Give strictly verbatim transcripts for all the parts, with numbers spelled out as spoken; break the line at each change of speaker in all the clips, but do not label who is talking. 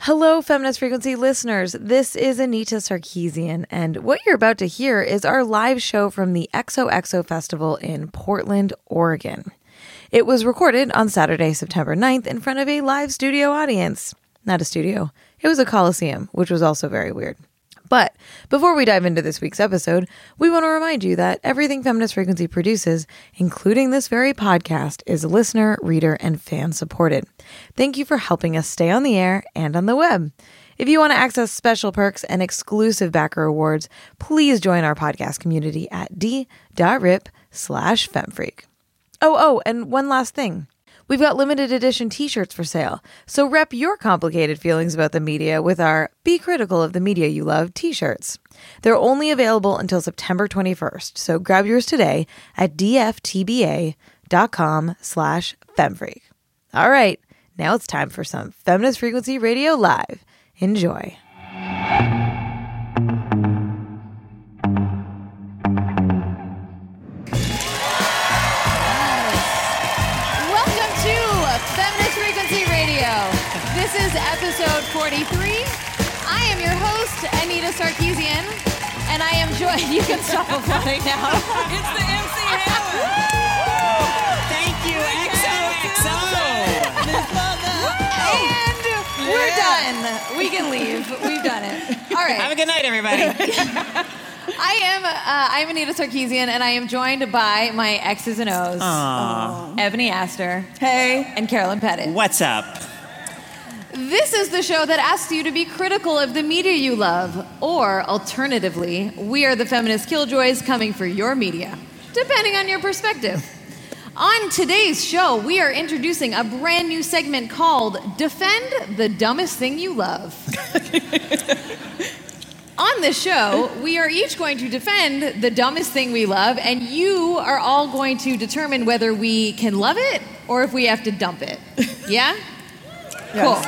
Hello, Feminist Frequency listeners. This is Anita Sarkeesian, and what you're about to hear is our live show from the X O X O Festival in Portland, Oregon. It was recorded on Saturday, September ninth, in front of a live studio audience. Not a studio. It was a coliseum, which was also very weird. But before we dive into this week's episode, we want to remind you that everything Feminist Frequency produces, including this very podcast, is listener, reader, and fan supported. Thank you for helping us stay on the air and on the web. If you want to access special perks and exclusive backer awards, please join our podcast community at d.rip slash femfreak. Oh, oh, and one last thing. We've got limited edition t-shirts for sale, so rep your complicated feelings about the media with our Be Critical of the Media You Love t-shirts. They're only available until September twenty-first, so grab yours today at dftba.com slash femfreak. All right, now it's time for some Feminist Frequency Radio Live. Enjoy.
This is episode forty-three. I am your host, Anita Sarkeesian, and I am joined... You can stop applauding now.
It's the M C Hammer. Thank you, X O X O.
And we're done. We can leave. We've done it. All right.
Have a good night, everybody.
I am uh, I'm Anita Sarkeesian, and I am joined by my X's and O's.
Aww.
Ebony Astor.
Hey.
And Carolyn Pettit.
What's up?
This is the show that asks you to be critical of the media you love, or alternatively, we are the feminist killjoys coming for your media, depending on your perspective. On today's show, we are introducing a brand new segment called Defend the Dumbest Thing You Love. On this show, we are each going to defend the dumbest thing we love, and you are all going to determine whether we can love it or if we have to dump it. Yeah?
Yes.
Cool.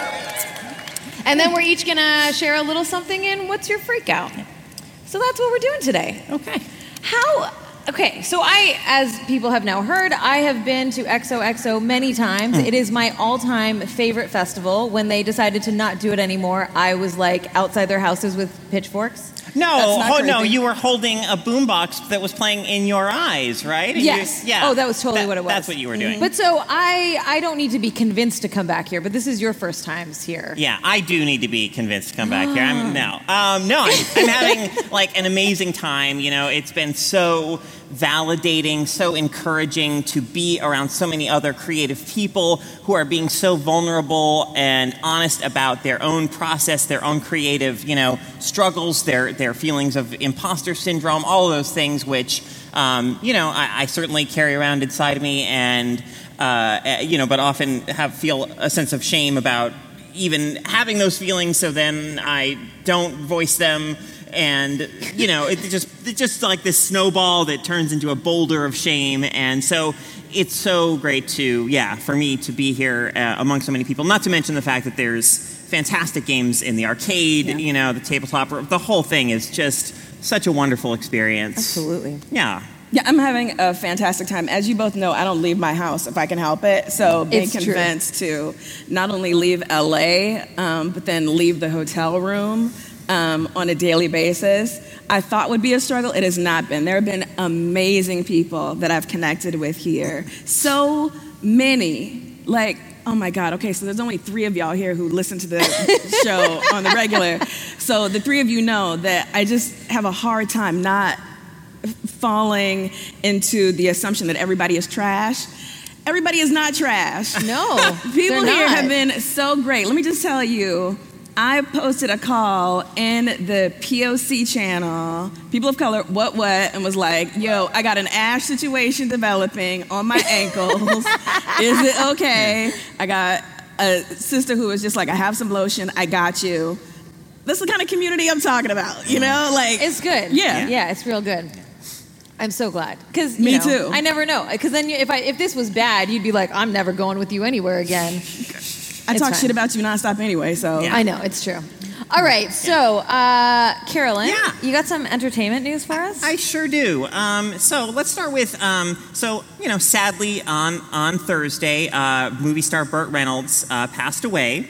And then we're each going to share a little something in What's Your Freak Out? So that's what we're doing today.
Okay.
How... Okay, so I, as people have now heard, I have been to X O X O many times. Mm. It is my all-time favorite festival. When they decided to not do it anymore, I was like outside their houses with pitchforks.
No, oh, no, you were holding a boombox that was playing In Your Eyes, right? And
yes.
You, yeah.
Oh, that was totally
that,
what it was.
That's what you were doing.
But so I, I don't need to be convinced to come back here, but this is your first times here.
Yeah, I do need to be convinced to come back here. I'm, no, um, no, I'm, I'm having like an amazing time. You know, it's been so validating, so encouraging to be around so many other creative people who are being so vulnerable and honest about their own process, their own creative, you know, struggles, their their feelings of imposter syndrome, all of those things which, um, you know, I, I certainly carry around inside of me, and uh, you know, but often have feel a sense of shame about even having those feelings. So then I don't voice them. And, you know, it just it's just like this snowball that turns into a boulder of shame. And so it's so great to, yeah, for me to be here uh, among so many people. Not to mention the fact that there's fantastic games in the arcade, yeah. you know, the tabletop. The whole thing is just such a wonderful experience.
Absolutely.
Yeah.
Yeah, I'm having a fantastic time. As you both know, I don't leave my house if I can help it. So being
it's
convinced true. to not only leave L A, um, but then leave the hotel room Um, on a daily basis, I thought would be a struggle. It has not been. There have been amazing people that I've connected with here. So many. Like, oh my God, okay, so there's only three of y'all here who listen to the show on the regular. So the three of you know that I just have a hard time not falling into the assumption that everybody is trash. Everybody is not trash.
No,
people
they're
here
not.
have been so great. Let me just tell you, I posted a call in the P O C channel, People of Color, what, what, and was like, yo, I got an ash situation developing on my ankles. Is it okay? I got a sister who was just like, I have some lotion, I got you. That's the kind of community I'm talking about, you know? Like,
it's good.
Yeah.
Yeah, it's real good. I'm so glad. Cause,
Me
know,
too.
I never know. Because then you, if I if this was bad, you'd be like, I'm never going with you anywhere again.
I
It's
talk
fine.
shit about you nonstop anyway, so.
Yeah.
I know, it's true. All right, so, uh, Carolyn,
Yeah.
you got some entertainment news for us?
I sure do. Um, so let's start with, um, so, you know, sadly on, on Thursday, uh, movie star Burt Reynolds uh, passed away.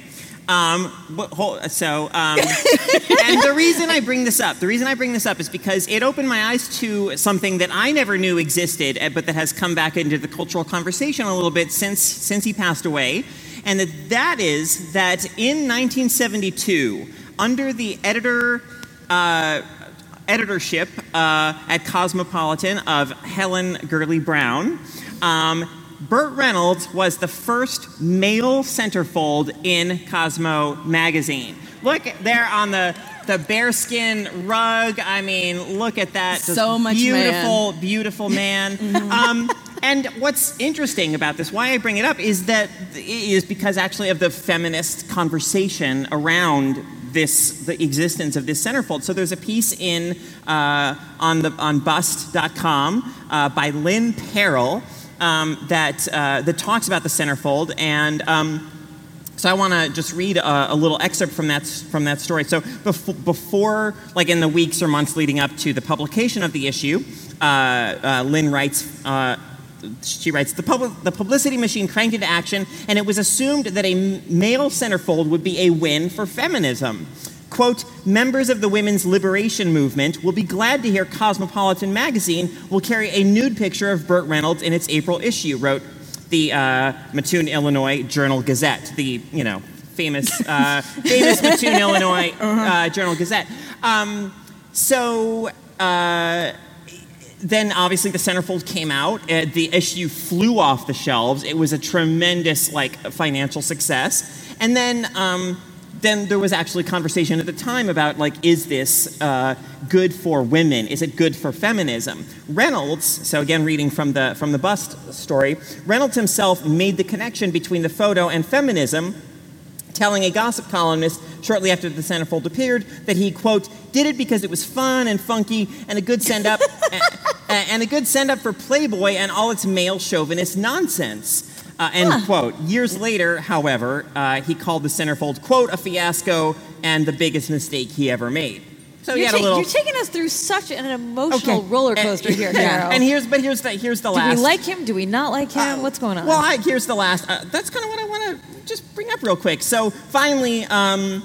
Um, but, hold- so, um, and the reason I bring this up, the reason I bring this up is because it opened my eyes to something that I never knew existed, uh, but that has come back into the cultural conversation a little bit since since he passed away, and that that is that in nineteen seventy-two, under the editor uh, editorship uh, at Cosmopolitan of Helen Gurley Brown. Um, Burt Reynolds was the first male centerfold in Cosmo magazine. Look there on the, the bearskin rug. I mean, look at that. Just
so much
beautiful,
man.
beautiful man. mm-hmm. um, and what's interesting about this, why I bring it up, is that is because actually of the feminist conversation around this, the existence of this centerfold. So there's a piece in uh, on the on bust dot com uh, by Lynn Perrell. Um, that uh, that talks about the centerfold, and um, so I want to just read a, a little excerpt from that from that story. So bef- before, like in the weeks or months leading up to the publication of the issue, uh, uh, Lynn writes. Uh, She writes, the, pub- the publicity machine cranked into action, and it was assumed that a m- male centerfold would be a win for feminism. Quote, members of the women's liberation movement will be glad to hear Cosmopolitan magazine will carry a nude picture of Burt Reynolds in its April issue, wrote the uh, Mattoon, Illinois Journal-Gazette, the, you know, famous, uh, famous Mattoon, Illinois uh, Journal-Gazette. Um, so... Uh, Then, obviously, the centerfold came out. Uh, the issue flew off the shelves. It was a tremendous, like, financial success. And then, um, then there was actually conversation at the time about, like, is this uh, good for women? Is it good for feminism? Reynolds, so again, reading from the from the bust story, Reynolds himself made the connection between the photo and feminism, telling a gossip columnist shortly after the centerfold appeared that he, quote, did it because it was fun and funky and a good send-up and, and a good send-up for Playboy and all its male chauvinist nonsense. Uh, end huh. quote. Years later, however, uh, he called the centerfold, quote, a fiasco and the biggest mistake he ever made. So
you're,
he had
ta-
a little...
you're taking us through such an emotional
Okay.
roller coaster
and,
here,
yeah.
Caro.
And here's, but here's the here's the
Do
last.
we like him? Do we not like him?
Uh,
What's going on?
Well, I, here's the last. Uh, that's kind of what I want to just bring up real quick. So finally, um,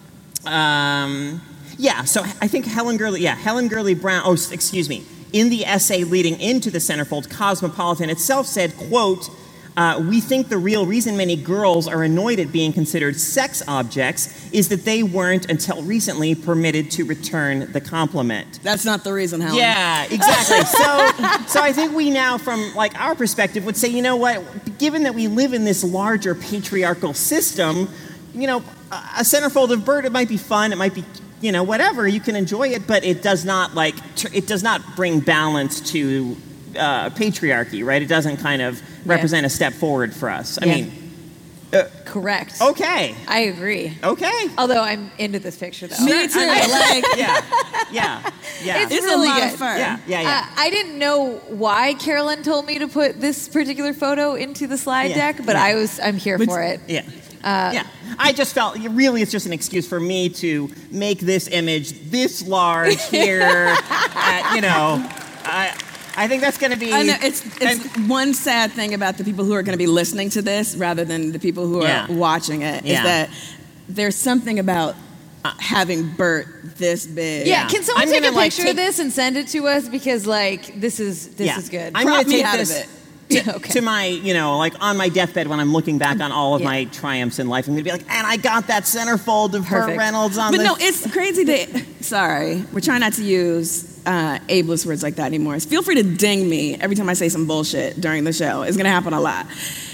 um, yeah. So I think Helen Gurley, yeah, Helen Gurley Brown. Oh, excuse me. In the essay leading into the centerfold, Cosmopolitan itself said, quote, uh, we think the real reason many girls are annoyed at being considered sex objects is that they weren't, until recently, permitted to return the compliment.
That's not the reason, Helen.
Yeah, exactly. so, so I think we now, from like our perspective, would say, you know what? Given that we live in this larger patriarchal system, you know, a centerfold of Burt, it might be fun, it might be, you know, whatever. You can enjoy it, but it does not like tr- it does not bring balance to uh, patriarchy, right? It doesn't kind of represent
yeah.
a step forward for us. I
Yeah.
mean, uh,
correct.
okay,
I agree.
okay.
Although I'm into this picture, though.
Me too. Like,
Yeah, yeah, yeah.
It's
it's
really
a lot
good.
of fun.
yeah, yeah, yeah.
Uh, I didn't know why Carolyn told me to put this particular photo into the slide
Yeah,
deck, but
yeah.
I was I'm here
But-
for it.
Yeah.
Uh,
yeah. I just felt, really, it's just an excuse for me to make this image this large here. uh, you know, I, I think that's going to be...
I know, it's it's
and-
one sad thing about the people who are going to be listening to this rather than the people who are
Yeah.
watching it is
Yeah.
that there's something about uh, having Burt this big.
Yeah,
Yeah.
can someone
I'm
take a
gonna, like,
picture
take-
of this and send it to us? Because, like, this is this
Yeah.
is good.
I'm
Crop
going to
me
take
out
this
of it.
to,
Okay.
to my, you know, like on my deathbed when I'm looking back on all of
Yeah.
my triumphs in life. I'm going to be like, and I got that centerfold of Burt
Perfect.
Reynolds on
But
the...
no, it's crazy to. Sorry, we're trying not to use uh, ableist words like that anymore. Feel free to ding me every time I say some bullshit during the show. It's going to happen a lot.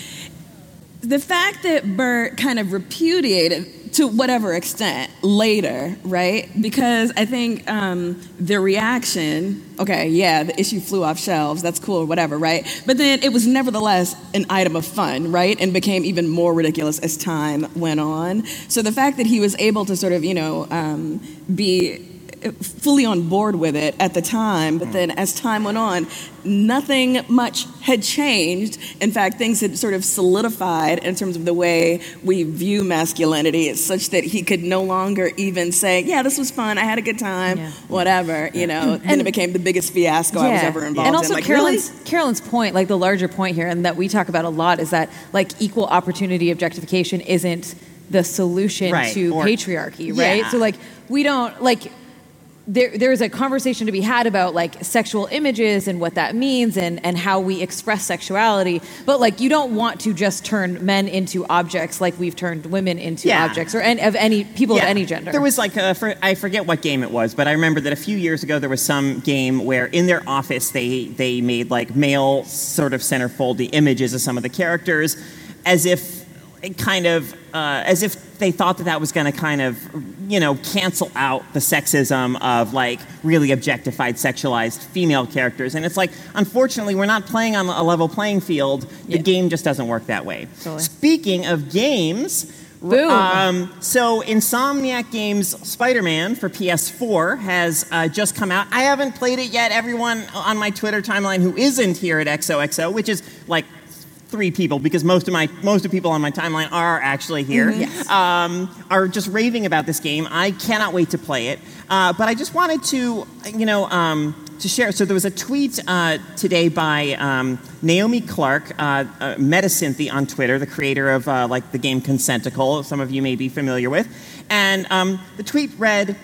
The fact that Burt kind of repudiated, to whatever extent, later, right? Because I think um, the reaction, okay, yeah, the issue flew off shelves, that's cool, or whatever, right? But then it was nevertheless an item of fun, right? And became even more ridiculous as time went on. So the fact that he was able to sort of, you know, um, be fully on board with it at the time, but then as time went on, nothing much had changed. In fact, things had sort of solidified in terms of the way we view masculinity. It's such that he could no longer even say, yeah, this was fun, I had a good time,
Yeah.
whatever, you know. Then it became the biggest fiasco I was ever involved
and also
in. Like,
Carolyn's,
really?
Carolyn's point, like the larger point here, and that we talk about a lot, is that like equal opportunity objectification isn't the solution
Right,
to
or-
patriarchy, right?
Yeah.
So like we don't like there there's a conversation to be had about like sexual images and what that means and and how we express sexuality, but like you don't want to just turn men into objects like we've turned women into
Yeah.
objects or any, of any people
Yeah.
of any gender.
There was like a, for, I forget what game it was, but I remember that a few years ago there was some game where in their office they they made like male sort of centerfoldy images of some of the characters, as if it kind of uh, as if they thought that that was going to kind of, you know, cancel out the sexism of like really objectified, sexualized female characters. And it's like, unfortunately, we're not playing on a level playing field. The
Yeah.
game just doesn't work that way.
Totally.
Speaking of games.
Boom.
Um, so Insomniac Games' Spider-Man for P S four has uh, just come out. I haven't played it yet. Everyone on my Twitter timeline who isn't here at X O X O, which is like three people, because most of my most of the people on my timeline are actually here,
Yes.
um, are just raving about this game. I cannot wait to play it. Uh, but I just wanted to, you know, um, to share. So there was a tweet uh, today by um, Naomi Clark, uh, uh, Metacynthy on Twitter, the creator of uh, like the game Consenticle, some of you may be familiar with. And um, the tweet read,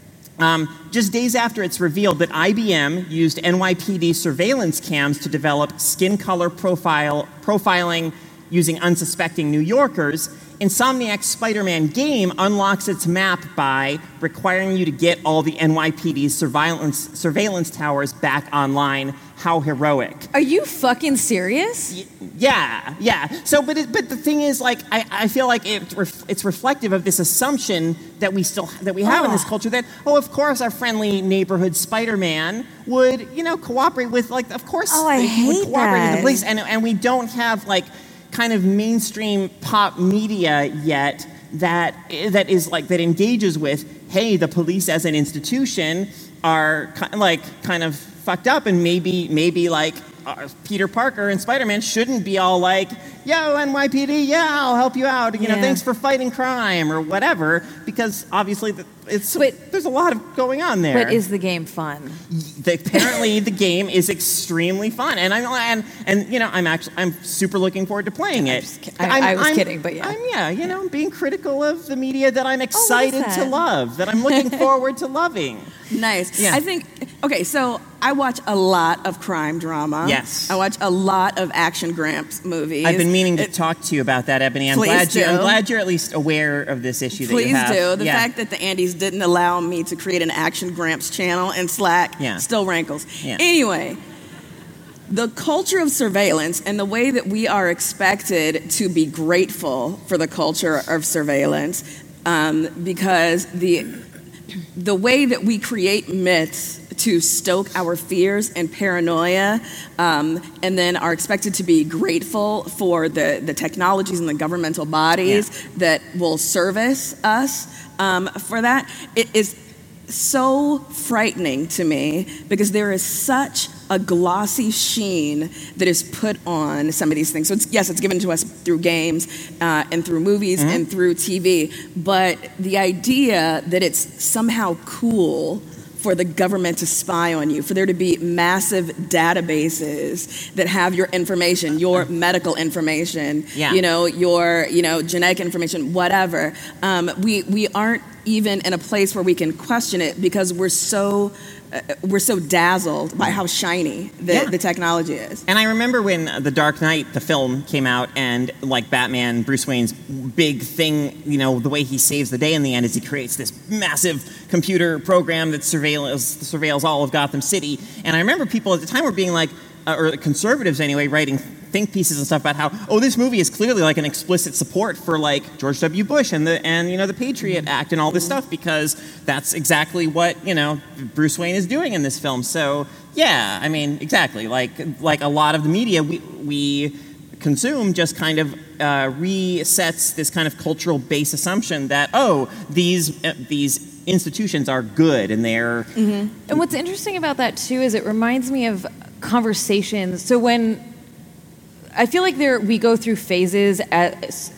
Um, just days after it's revealed that I B M used N Y P D surveillance cams to develop skin color profile profiling using unsuspecting New Yorkers, Insomniac's Spider-Man game unlocks its map by requiring you to get all the N Y P D's surveillance surveillance towers back online. How heroic!
Are you fucking serious?
Yeah, yeah. So, but it, but the thing is, like, I, I feel like it, ref, it's reflective of this assumption that we still that we have in this culture that, oh, of course, our friendly neighborhood Spider-Man would, you know, cooperate with, like, of course,
Oh, I
he would
hate
cooperate with
that.
the police, and and we don't have like kind of mainstream pop media yet that that is like that engages with, hey, the police as an institution are ki- like kind of fucked up, and maybe maybe like uh, Peter Parker and Spider-Man shouldn't be all like, yo, N Y P D, yeah, I'll help you out, you know,
Yeah.
thanks for fighting crime or whatever, because obviously the, it's
But-
there's a lot of going on there.
But is the game fun?
The, apparently the game is extremely fun, and I'm and and you know I'm actually I'm super looking forward to playing it.
just ki- I- I was kidding, but yeah.
I'm yeah, you know, being critical of the media that I'm excited to
that?
love, that I'm looking forward to loving.
Nice.
Yeah.
I think, okay, so I watch a lot of crime drama.
Yes.
I watch a lot of Action Gramps movies.
I've been meaning to
It-
talk to you about that, Ebony. I'm
Please
glad you. I'm
do.
glad you're at least aware of this issue that
Please
you have.
do. The
Yeah.
fact that the Andes didn't allow me to create an Action Gramps channel in Slack
Yeah.
still rankles.
Yeah.
Anyway, the culture of surveillance and the way that we are expected to be grateful for the culture of surveillance, um, because the the way that we create myths to stoke our fears and paranoia, um, and then are expected to be grateful for the, the technologies and the governmental bodies
Yeah.
that will service us um, for that, it is so frightening to me, because there is such a glossy sheen that is put on some of these things. So it's, yes, it's given to us through games uh, and through movies
Mm-hmm.
and through T V, but the idea that it's somehow cool for the government to spy on you, for there to be massive databases that have your information, your medical information,
Yeah.
you know, your, you know, genetic information, whatever. Um, we we aren't even in a place where we can question it, because we're so uh, we're so dazzled by how shiny the,
Yeah.
the technology is.
And I remember when The Dark Knight, the film, came out, and like Batman, Bruce Wayne's big thing, you know, the way he saves the day in the end is he creates this massive computer program that surveils, surveils all of Gotham City. And I remember people at the time were being like, uh, or conservatives anyway, writing think pieces and stuff about how, oh, this movie is clearly like an explicit support for like George W. Bush and the and you know the Patriot Act and all this stuff, because that's exactly what, you know, Bruce Wayne is doing in this film. So yeah, I mean, exactly, like like a lot of the media we we consume just kind of uh, resets this kind of cultural base assumption that, oh, these uh, these institutions are good and they're
And what's interesting about that too is it reminds me of conversations. So when I feel like there we go through phases at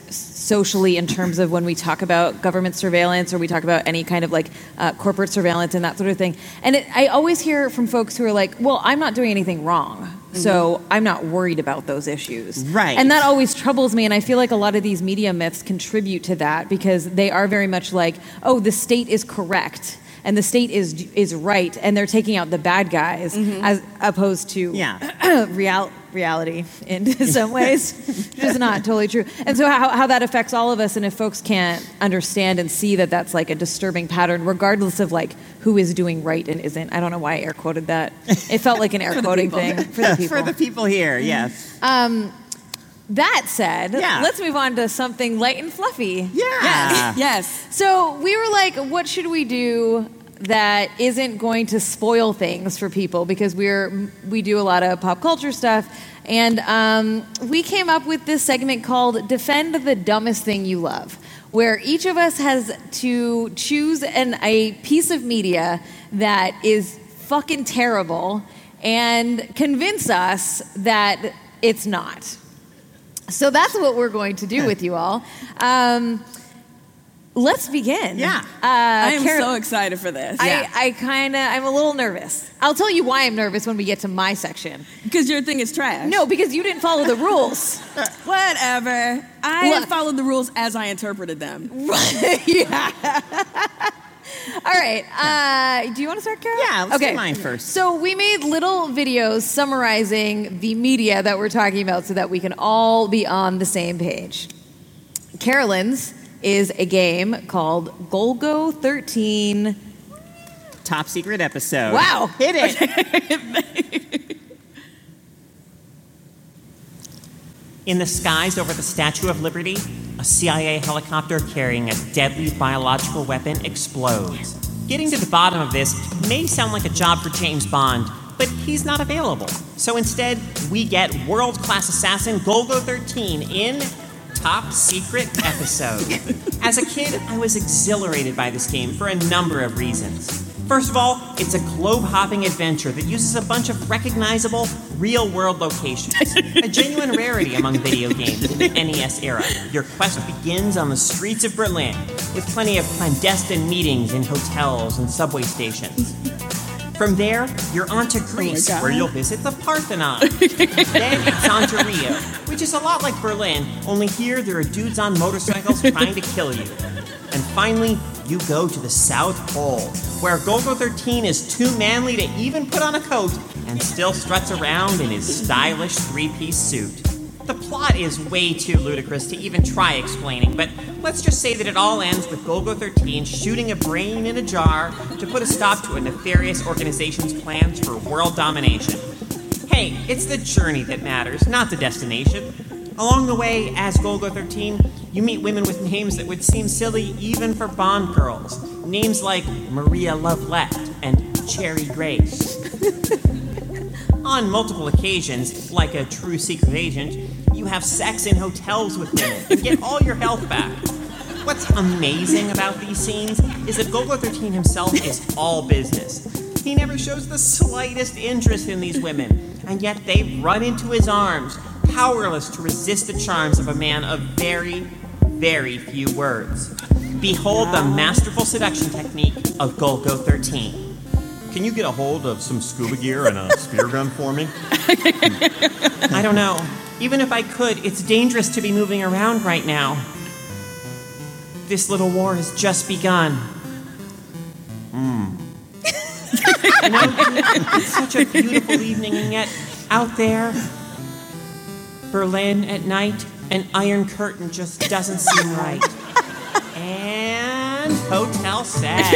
socially in terms of when we talk about government surveillance or we talk about any kind of like uh, corporate surveillance and that sort of thing. And it, I always hear from folks who are like, well, I'm not doing anything wrong, so I'm not worried about those issues.
Right.
And that always troubles me, and I feel like a lot of these media myths contribute to that because they are very much like, oh, the state is correct and the state is is right, and they're taking out the bad guys, mm-hmm. as opposed to
yeah.
real, reality in some ways, which is not totally true. And so how, how that affects all of us, and if folks can't understand and see that that's like a disturbing pattern, regardless of like who is doing right and isn't. I don't know why I air quoted that. It felt like an air quoting thing for the people.
For the people here, yes.
Um, That said,
yeah.
let's move on to something light and fluffy.
Yeah.
Yes. Yes.
So we were like, what should we do that isn't going to spoil things for people? Because we're we do a lot of pop culture stuff. And um, we came up with this segment called Defend the Dumbest Thing You Love, where each of us has to choose an, a piece of media that is fucking terrible and convince us that it's not. So that's what we're going to do with you all. Um, let's begin.
Yeah.
Uh,
I am
Carol-
so excited for this.
I, I kind of, I'm a little nervous. I'll tell you why I'm nervous when we get to my section.
Because your thing is trash.
No, because you didn't follow the rules.
Whatever. I
Look.
followed the rules as I interpreted them.
Yeah. All right. Uh, do you want to start, Carol?
Yeah, let's
okay.
do mine first.
So we made little videos summarizing the media that we're talking about so that we can all be on the same page. Carolyn's is a game called Golgo thirteen.
Top secret episode.
Wow.
Hit it. In the skies over the Statue of Liberty, a C I A helicopter carrying a deadly biological weapon explodes. Getting to the bottom of this may sound like a job for James Bond, but he's not available. So instead, we get world-class assassin Golgo thirteen in Top Secret Episode. As a kid, I was exhilarated by this game for a number of reasons. First of all, it's a globe-hopping adventure that uses a bunch of recognizable, real-world locations. A genuine rarity among video games in the N E S era. Your quest begins on the streets of Berlin, with plenty of clandestine meetings in hotels and subway stations. From there, you're on to Greece,
Oh
where you'll visit the Parthenon. Then it's on to Rio, which is a lot like Berlin, only here there are dudes on motorcycles trying to kill you. And finally, you go to the South Pole, where Golgo thirteen is too manly to even put on a coat and still struts around in his stylish three-piece suit. The plot is way too ludicrous to even try explaining, but let's just say that it all ends with Golgo thirteen shooting a brain in a jar to put a stop to a nefarious organization's plans for world domination. Hey, it's the journey that matters, not the destination. Along the way, as Golgo thirteen, you meet women with names that would seem silly even for Bond girls. Names like Maria Lovelett and Cherry Grace. On multiple occasions, like a true secret agent, you have sex in hotels with women and get all your health back. What's amazing about these scenes is that Golgo thirteen himself is all business. He never shows the slightest interest in these women, and yet they run into his arms, powerless to resist the charms of a man of very, very few words. Behold the masterful seduction technique of Golgo thirteen.
Can you get a hold of some scuba gear and a spear gun for me?
I don't know. Even if I could, it's dangerous to be moving around right now. This little war has just begun.
Hmm.
You know, it's such a beautiful evening, and yet out there, Berlin at night, an iron curtain just doesn't seem right. And hotel sex.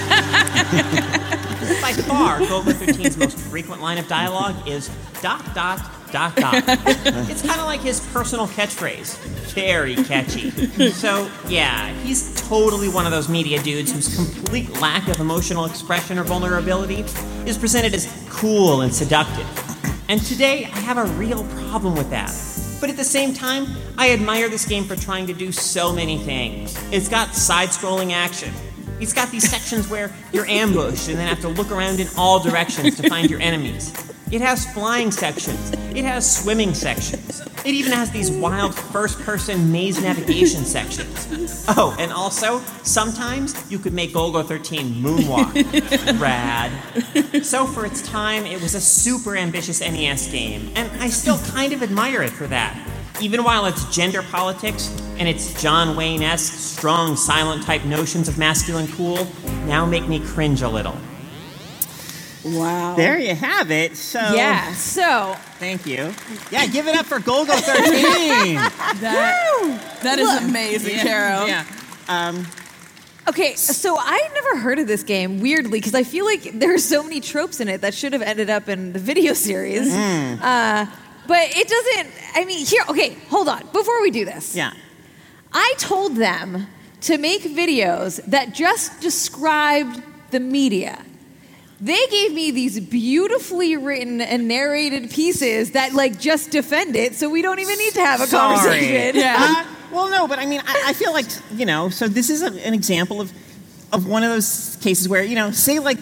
By far, Golgo thirteen's most frequent line of dialogue is dot, dot, dot, dot. It's kind of like his personal catchphrase. Very catchy. So, yeah, he's totally one of those media dudes whose complete lack of emotional expression or vulnerability is presented as cool and seductive. And today, I have a real problem with that. But at the same time, I admire this game for trying to do so many things. It's got side-scrolling action. It's got these sections where you're ambushed and then have to look around in all directions to find your enemies. It has flying sections. It has swimming sections.
It even has these wild first-person maze navigation sections. Oh, and also, sometimes you could make Golgo thirteen moonwalk. Rad. So for its time, it was a super ambitious N E S game, and I still kind of admire it for that. Even while its gender politics and its John Wayne-esque strong silent type notions of masculine cool now make me cringe a little.
Wow.
There you have it. So
Yeah, so
thank you. Yeah, give it up for Golgo thirteen.
That, that is amazing, Carol.
Yeah. Um,
Okay, so I never heard of this game, weirdly, because I feel like there are so many tropes in it that should have ended up in the video series.
Mm.
Uh, but it doesn't, I mean, here, okay, hold on. Before we do this,
yeah.
I told them to make videos that just described the media. They gave me these beautifully written and narrated pieces that, like, just defend it, so we don't even need to have a
Sorry.
conversation.
Uh, well, no, but I mean, I, I feel like, you know, so this is a, an example of, of one of those cases where, you know, say, like,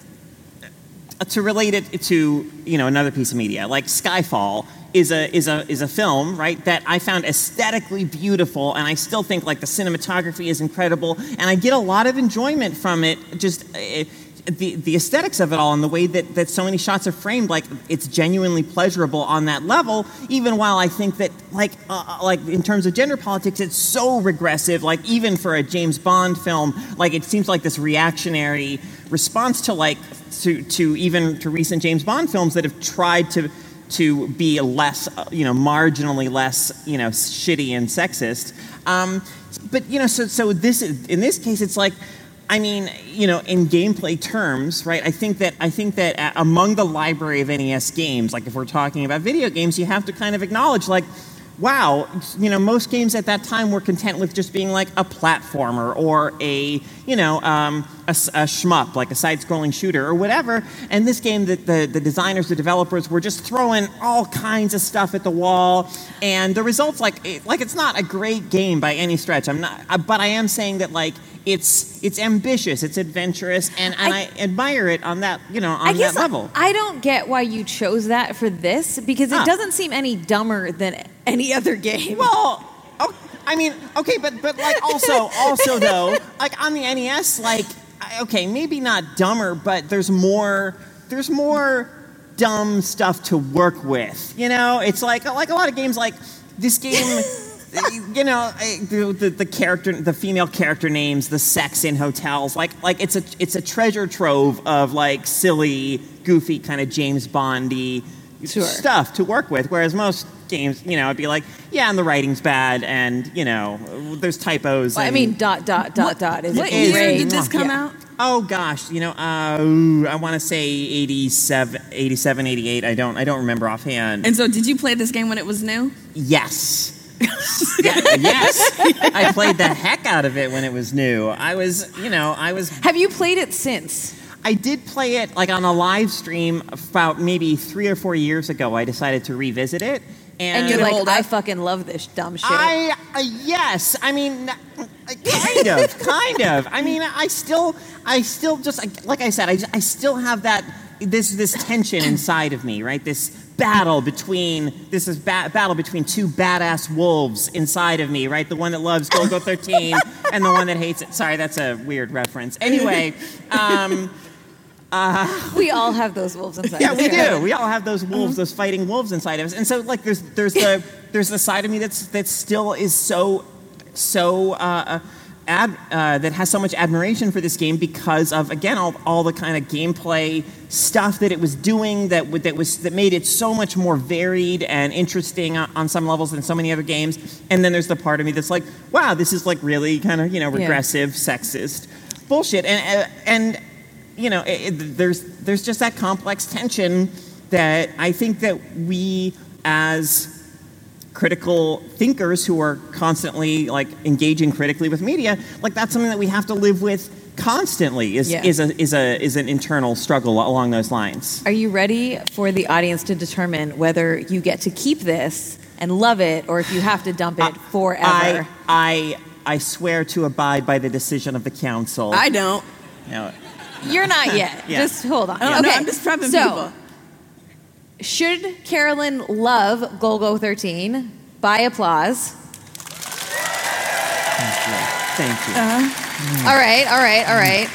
uh, to relate it to, you know, another piece of media, like Skyfall is a is a is a film, right, that I found aesthetically beautiful, and I still think like the cinematography is incredible, and I get a lot of enjoyment from it. Just uh, the the aesthetics of it all, and the way that, that so many shots are framed, like it's genuinely pleasurable on that level. Even while I think that, like uh, like in terms of gender politics, it's so regressive. Like even for a James Bond film, like it seems like this reactionary response to like to to even to recent James Bond films that have tried to. to be less, you know, marginally less, you know, shitty and sexist. Um, but, you know, so so this is, in this case, it's like, I mean, you know, in gameplay terms, right, I think that I think that among the library of N E S games, like if we're talking about video games, you have to kind of acknowledge, like, wow, you know, most games at that time were content with just being like a platformer or a, you know, um, a, a shmup, like a side-scrolling shooter or whatever. And this game, the, the, the designers, the developers were just throwing all kinds of stuff at the wall. And the results, like, it, like it's not a great game by any stretch. I'm not, but I am saying that, like, it's it's ambitious, it's adventurous, and, and I, I admire it on that, you know, on
I guess
that level.
I don't get why you chose that for this, because it
Huh.
doesn't seem any dumber than any other game.
Well, oh, I mean, okay, but but like also also though, like on the N E S, like I- okay, maybe not dumber, but there's more there's more dumb stuff to work with. You know, it's like like a lot of games, like this game. You know, the, the the character, the female character names, the sex in hotels, like like it's a it's a treasure trove of like silly, goofy kind of James Bondy
Sure.
stuff to work with. Whereas most games, you know, it'd be like, yeah, and the writing's bad, and you know, there's typos.
Well, I
and-
mean, dot, dot, dot, dot is
What
It is
year
great.
did this come
Yeah.
out?
Oh gosh, you know, uh, ooh, I want to say eighty-seven, eighty-seven, eighty-eight. I don't I don't remember offhand.
And so, did you play this game when it was new?
Yes. Yeah, yes. I played the heck out of it when it was new. I was, you know, I was.
Have you played it since?
I did play it like on a live stream about maybe three or four years ago. I decided to revisit it, and,
And you're like,
hold
I
up.
fucking love this dumb shit.
I uh, yes. I mean, uh, kind of, kind of. I mean, I still, I still just like I said, I, I still have that this this tension inside of me, right? This battle between this is ba- battle between two badass wolves inside of me, right? The one that loves Golgo thirteen and the one that hates it. Sorry, that's a weird reference. Anyway, um,
we all have those wolves inside.
yeah,
us,
we
right?
do. We all have those wolves, those fighting wolves inside of us. And so, like, there's there's the there's the side of me that's that still is so so uh, ad, uh, that has so much admiration for this game because of again all, all the kind of gameplay stuff that it was doing that would, that was that made it so much more varied and interesting on, on some levels than so many other games. And then there's the part of me that's like, wow, this is like really kind of you know regressive, sexist bullshit. And uh, and you know, it, it, there's there's just that complex tension that I think that we as critical thinkers who are constantly like engaging critically with media, like that's something that we have to live with constantly. Is
Yeah.
is a is a is an internal struggle along those lines.
Are you ready for the audience to determine whether you get to keep this and love it, or if you have to dump it forever?
I I I swear to abide by the decision of the council.
I don't.
You know,
You're not yet.
Yeah.
Just hold on.
I don't
okay.
know. I'm just prepping
so,
people.
Should Carolyn love Golgo thirteen? By applause.
Thank you. Thank you.
Uh-huh. All right, all right, all right.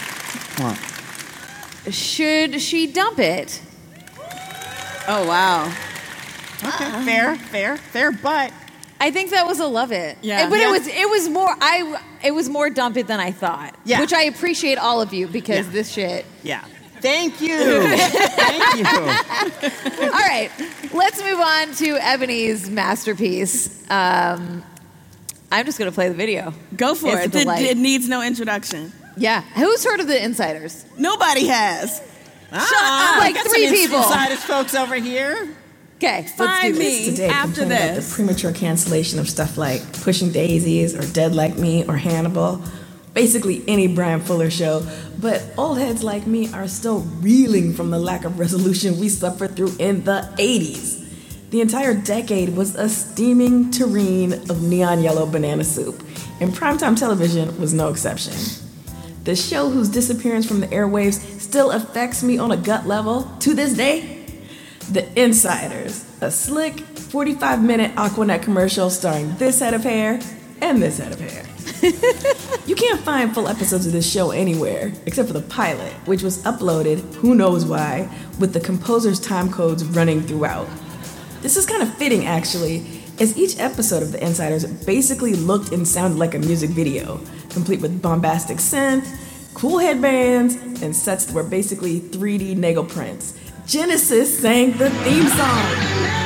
What?
Should she dump it?
Oh, wow.
Okay, uh, fair, fair, fair, but
I think that was a love it.
Yeah.
But
yeah.
it was it was more I it was more dump it than I thought.
Yeah.
Which I appreciate all of you because
Yeah.
this shit.
yeah. Thank you. Thank you.
All right, let's move on to Ebony's masterpiece. Um, I'm just going to play the video.
Go for
It's
it.
a
It,
delight.
it needs no introduction.
Yeah. Who's heard of the Insiders?
Nobody has.
Ah,
Like
we got
three
some
people.
Insiders folks over here.
Okay, let's
Find
do
me.
this.
Today
After
complained about
this.
the premature cancellation of stuff like Pushing Daisies or Dead Like Me or Hannibal, basically any Brian Fuller show. But old heads like me are still reeling from the lack of resolution we suffered through in the eighties. The entire decade was a steaming tureen of neon yellow banana soup, and primetime television was no exception. The show whose disappearance from the airwaves still affects me on a gut level to this day, The Insiders, a slick forty-five minute Aquanet commercial starring this head of hair and this head of hair. You can't find full episodes of this show anywhere, except for the pilot, which was uploaded, who knows why, with the composer's time codes running throughout. This is kind of fitting, actually, as each episode of The Insiders basically looked and sounded like a music video, complete with bombastic synth, cool headbands, and sets that were basically three D Nego prints. Genesis sang the theme song.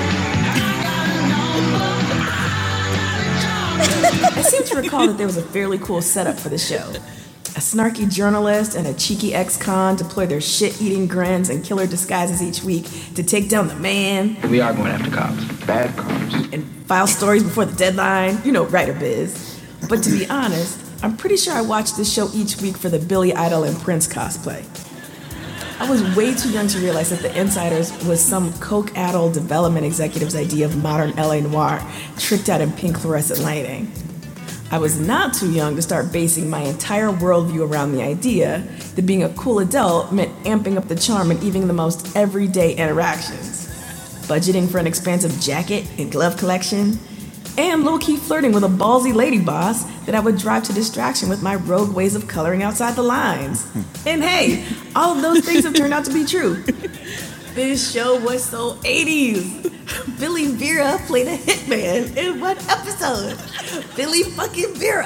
I seem to recall that there was a fairly cool setup for the show. A snarky journalist and a cheeky ex-con deploy their shit-eating grins and killer disguises each week to take down the man.
We are going after cops. Bad cops.
And file stories before the deadline. You know, writer biz. But to be honest, I'm pretty sure I watched this show each week for the Billy Idol and Prince cosplay. I was way too young to realize that The Insiders was some coke-addled development executive's idea of modern L A noir, tricked out in pink fluorescent lighting. I was not too young to start basing my entire worldview around the idea that being a cool adult meant amping up the charm in even the most everyday interactions. Budgeting for an expansive jacket and glove collection, and low-key flirting with a ballsy lady boss that I would drive to distraction with my rogue ways of coloring outside the lines. And hey, all of those things have turned out to be true. This show was so eighties. Billy Vera played a hitman in one episode. Billy fucking Vera.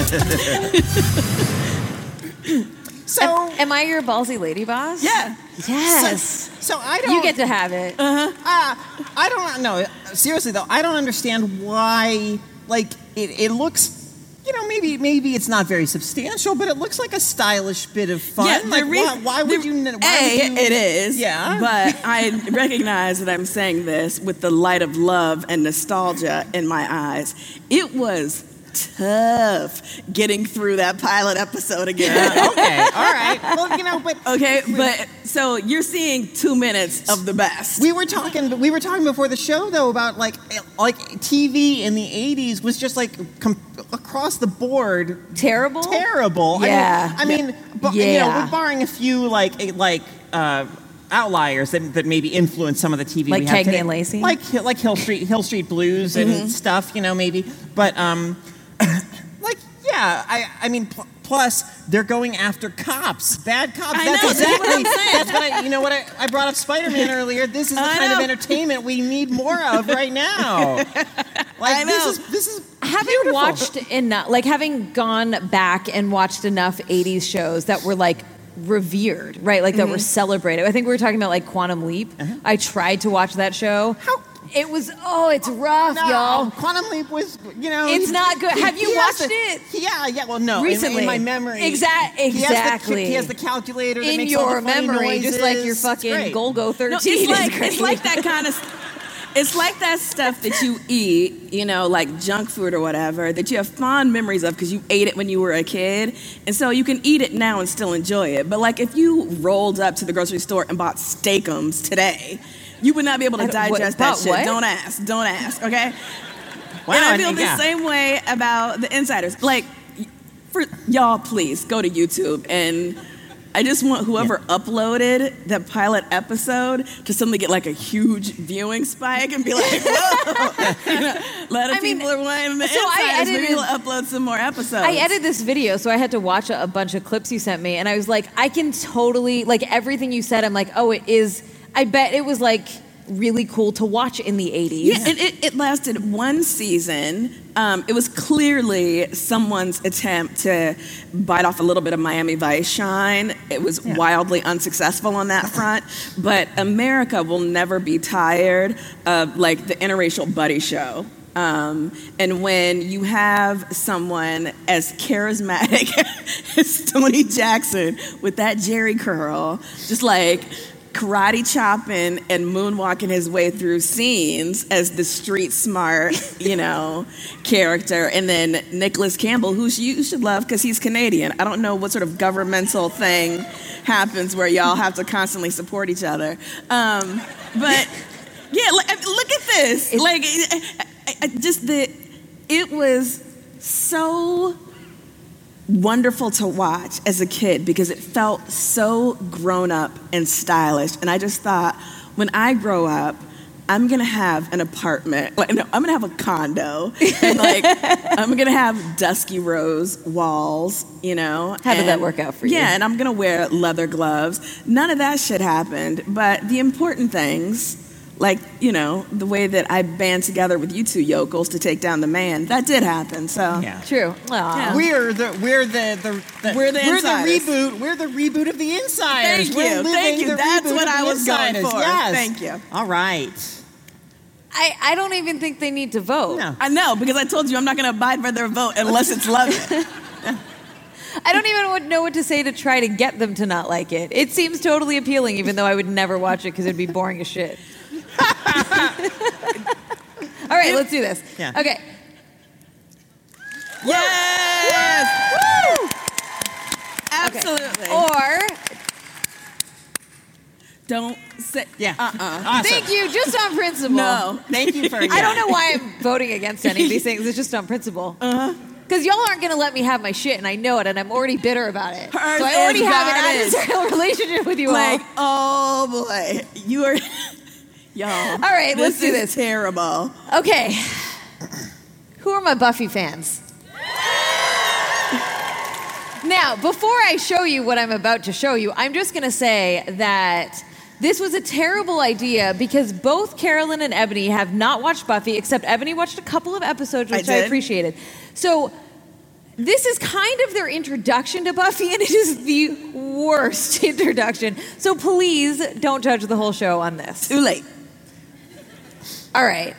So,
Am I your ballsy lady boss?
Yeah.
Yes.
so I don't.
You get to have it.
Uh, I don't know. Seriously though, I don't understand why. Like it, it looks. You know, maybe maybe it's not very substantial, but it looks like a stylish bit of fun.
Yeah, the
like,
re-
why, why would
the-
you? Why
A,
would you
it is.
Yeah.
But I recognize that I'm saying this with the light of love and nostalgia in my eyes. It was tough getting through that pilot episode again.
Uh, okay, all right. Well, you know, but
Okay, but so you're seeing two minutes of the best.
we were talking. We were talking before the show though about like like T V in the eighties was just like com- across the board
Terrible?
terrible.
Yeah.
I mean, I mean bu- you know,
Yeah.
with barring a few like eh, like. Uh, outliers that, that maybe influence some of the T V
Like
we have
Cagney
today.
and Lacey?
like like Hill Street Hill Street Blues and stuff, you know, maybe. But um, like yeah, I I mean, pl- plus they're going after cops, bad cops.
I
that's
know, that's
exactly
what I'm saying.
that's what I. You know what I, I brought up Spider-Man earlier. This is the
I
kind of
know.
entertainment we need more of right now. Like
I
this
know.
is this is
Having
beautiful.
watched enough, like having gone back and watched enough eighties shows that were like revered, right? Like that were celebrated. I think we were talking about like Quantum Leap. I tried to watch that show.
How-
It was, oh, it's rough,
No,
y'all.
Quantum Leap was, you know.
It's
he-
not good.
he-
Have you
he has
watched
the-
it?
Yeah, yeah. Well, no. in-
Recently.
in, my memory.
Exact-
He has the-
exactly.
He has the, calculator that
In
makes all
your
the funny
memory, just like your
noises. It's
fucking
great.
Golgo thirteen.
No, it's
is
like
great.
it's like that kind of. It's like that stuff that you eat, you know, like junk food or whatever, that you have fond memories of because you ate it when you were a kid. And so you can eat it now and still enjoy it. But like if you rolled up to the grocery store and bought Steakums today, you would not be able to
I don't- what-
digest that
bought
shit.
what?
Don't ask. Don't ask, okay?
Wow,
and I
and-
feel the
yeah.
same way about the Insiders. Like, for y'all, please go to YouTube and I just want whoever yeah. uploaded that pilot episode to suddenly get like a huge viewing spike and be like, whoa, you know, a lot of I people mean, are wanting the so insiders. Maybe we'll upload some more episodes.
I edited this video, so I had to watch a, a bunch of clips you sent me, and I was like, I can totally, like everything you said, I'm like, oh, it is, I bet it was like really cool to watch in the eighties.
Yeah, and it, it lasted one season. Um, it was clearly someone's attempt to bite off a little bit of Miami Vice shine. It was yeah. wildly unsuccessful on that front. But America will never be tired of like the interracial buddy show. Um, and when you have someone as charismatic as Tony Jackson with that Jerry curl, just like karate chopping and moonwalking his way through scenes as the street smart, you know, character. And then Nicholas Campbell, who you should love because he's Canadian. I don't know what sort of governmental thing happens where y'all have to constantly support each other. Um, but yeah, look at this. It's, like, I, I, just the, it was so wonderful to watch as a kid because it felt so grown up and stylish. And I just thought, when I grow up, I'm gonna have an apartment. Like, no, I'm gonna have a condo, and like I'm gonna have dusky rose walls. You know,
how
and,
did that work out for you?
Yeah, and I'm gonna wear leather gloves. None of that shit happened, but the important things, like, you know, the way that I band together with you two yokels to take down the man, that did happen. So
yeah. True.
Yeah. We're the we're the, the, the
we're the
we're
insiders.
the reboot. We're the reboot of the Insiders.
Thank
we're
you. Thank you. That's what I was going for.
Yes.
Thank you.
All right.
I, I don't even think they need to vote.
No. I know, because I told you I'm not going to abide by their vote unless it's love it.
I don't even know what to say to try to get them to not like it. It seems totally appealing, even though I would never watch it because it'd be boring as shit. All right, let's do this.
Yeah.
Okay.
Yes! Woo! Absolutely.
Okay. Or
don't say
yeah.
Uh-uh.
Awesome.
Thank you, just on principle.
No.
Thank you for
I don't know why I'm voting against any of these things. It's just on principle.
Uh-huh.
Because y'all aren't going to let me have my shit, and I know it, and I'm already bitter about it.
Hers
so I already
is
have
garbage.
an adversarial relationship with you
like,
all.
oh boy, you are, y'all.
All right, let's do this.
Terrible.
Okay, who are my Buffy fans? Now, before I show you what I'm about to show you, I'm just going to say that this was a terrible idea because both Carolyn and Ebony have not watched Buffy, except Ebony watched a couple of episodes, which I, I appreciated. So this is kind of their introduction to Buffy, and it is the worst introduction. So please don't judge the whole show on this.
Too late.
All right.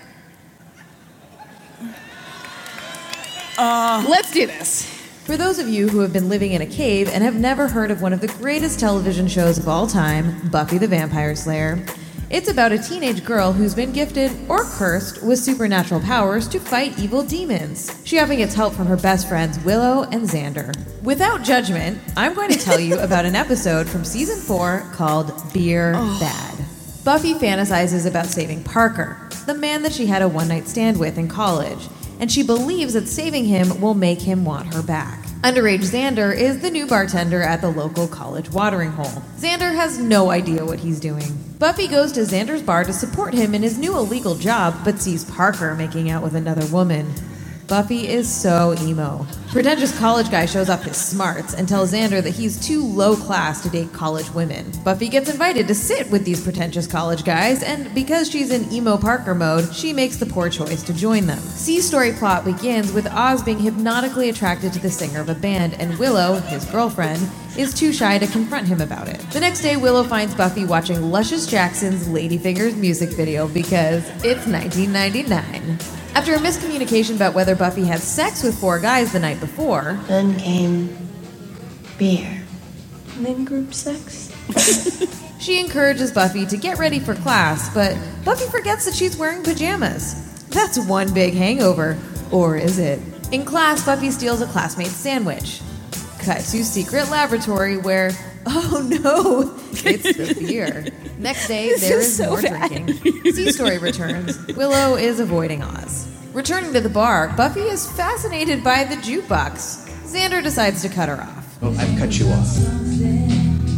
Uh,
Let's do this.
For those of you who have been living in a cave and have never heard of one of the greatest television shows of all time, Buffy the Vampire Slayer, it's about a teenage girl who's been gifted, or cursed, with supernatural powers to fight evil demons. She often gets help from her best friends Willow and Xander. Without judgment, I'm going to tell you about an episode from season four called Beer oh. Bad. Buffy fantasizes about saving Parker, the man that she had a one-night stand with in college, and she believes that saving him will make him want her back. Underage Xander is the new bartender at the local college watering hole. Xander has no idea what he's doing. Buffy goes to Xander's bar to support him in his new illegal job, but sees Parker making out with another woman. Buffy is so emo. Pretentious college guy shows off his smarts and tells Xander that he's too low class to date college women. Buffy gets invited to sit with these pretentious college guys, and because she's in emo Parker mode, she makes the poor choice to join them. C's story plot begins with Oz being hypnotically attracted to the singer of a band, and Willow, his girlfriend, is too shy to confront him about it. The next day, Willow finds Buffy watching Luscious Jackson's Ladyfingers music video because it's nineteen ninety-nine. After a miscommunication about whether Buffy had sex with four guys the night before,
then came beer, and then group sex.
She encourages Buffy to get ready for class, but Buffy forgets that she's wearing pajamas. That's one big hangover. Or is it? In class, Buffy steals a classmate's sandwich. Cut to secret laboratory where, oh no, it's the beer. Next day,
This
there
is
is
so
more
bad.
drinking. C-Story returns. Willow is avoiding Oz. Returning to the bar, Buffy is fascinated by the jukebox. Xander decides to cut her off.
Oh, I've cut you off.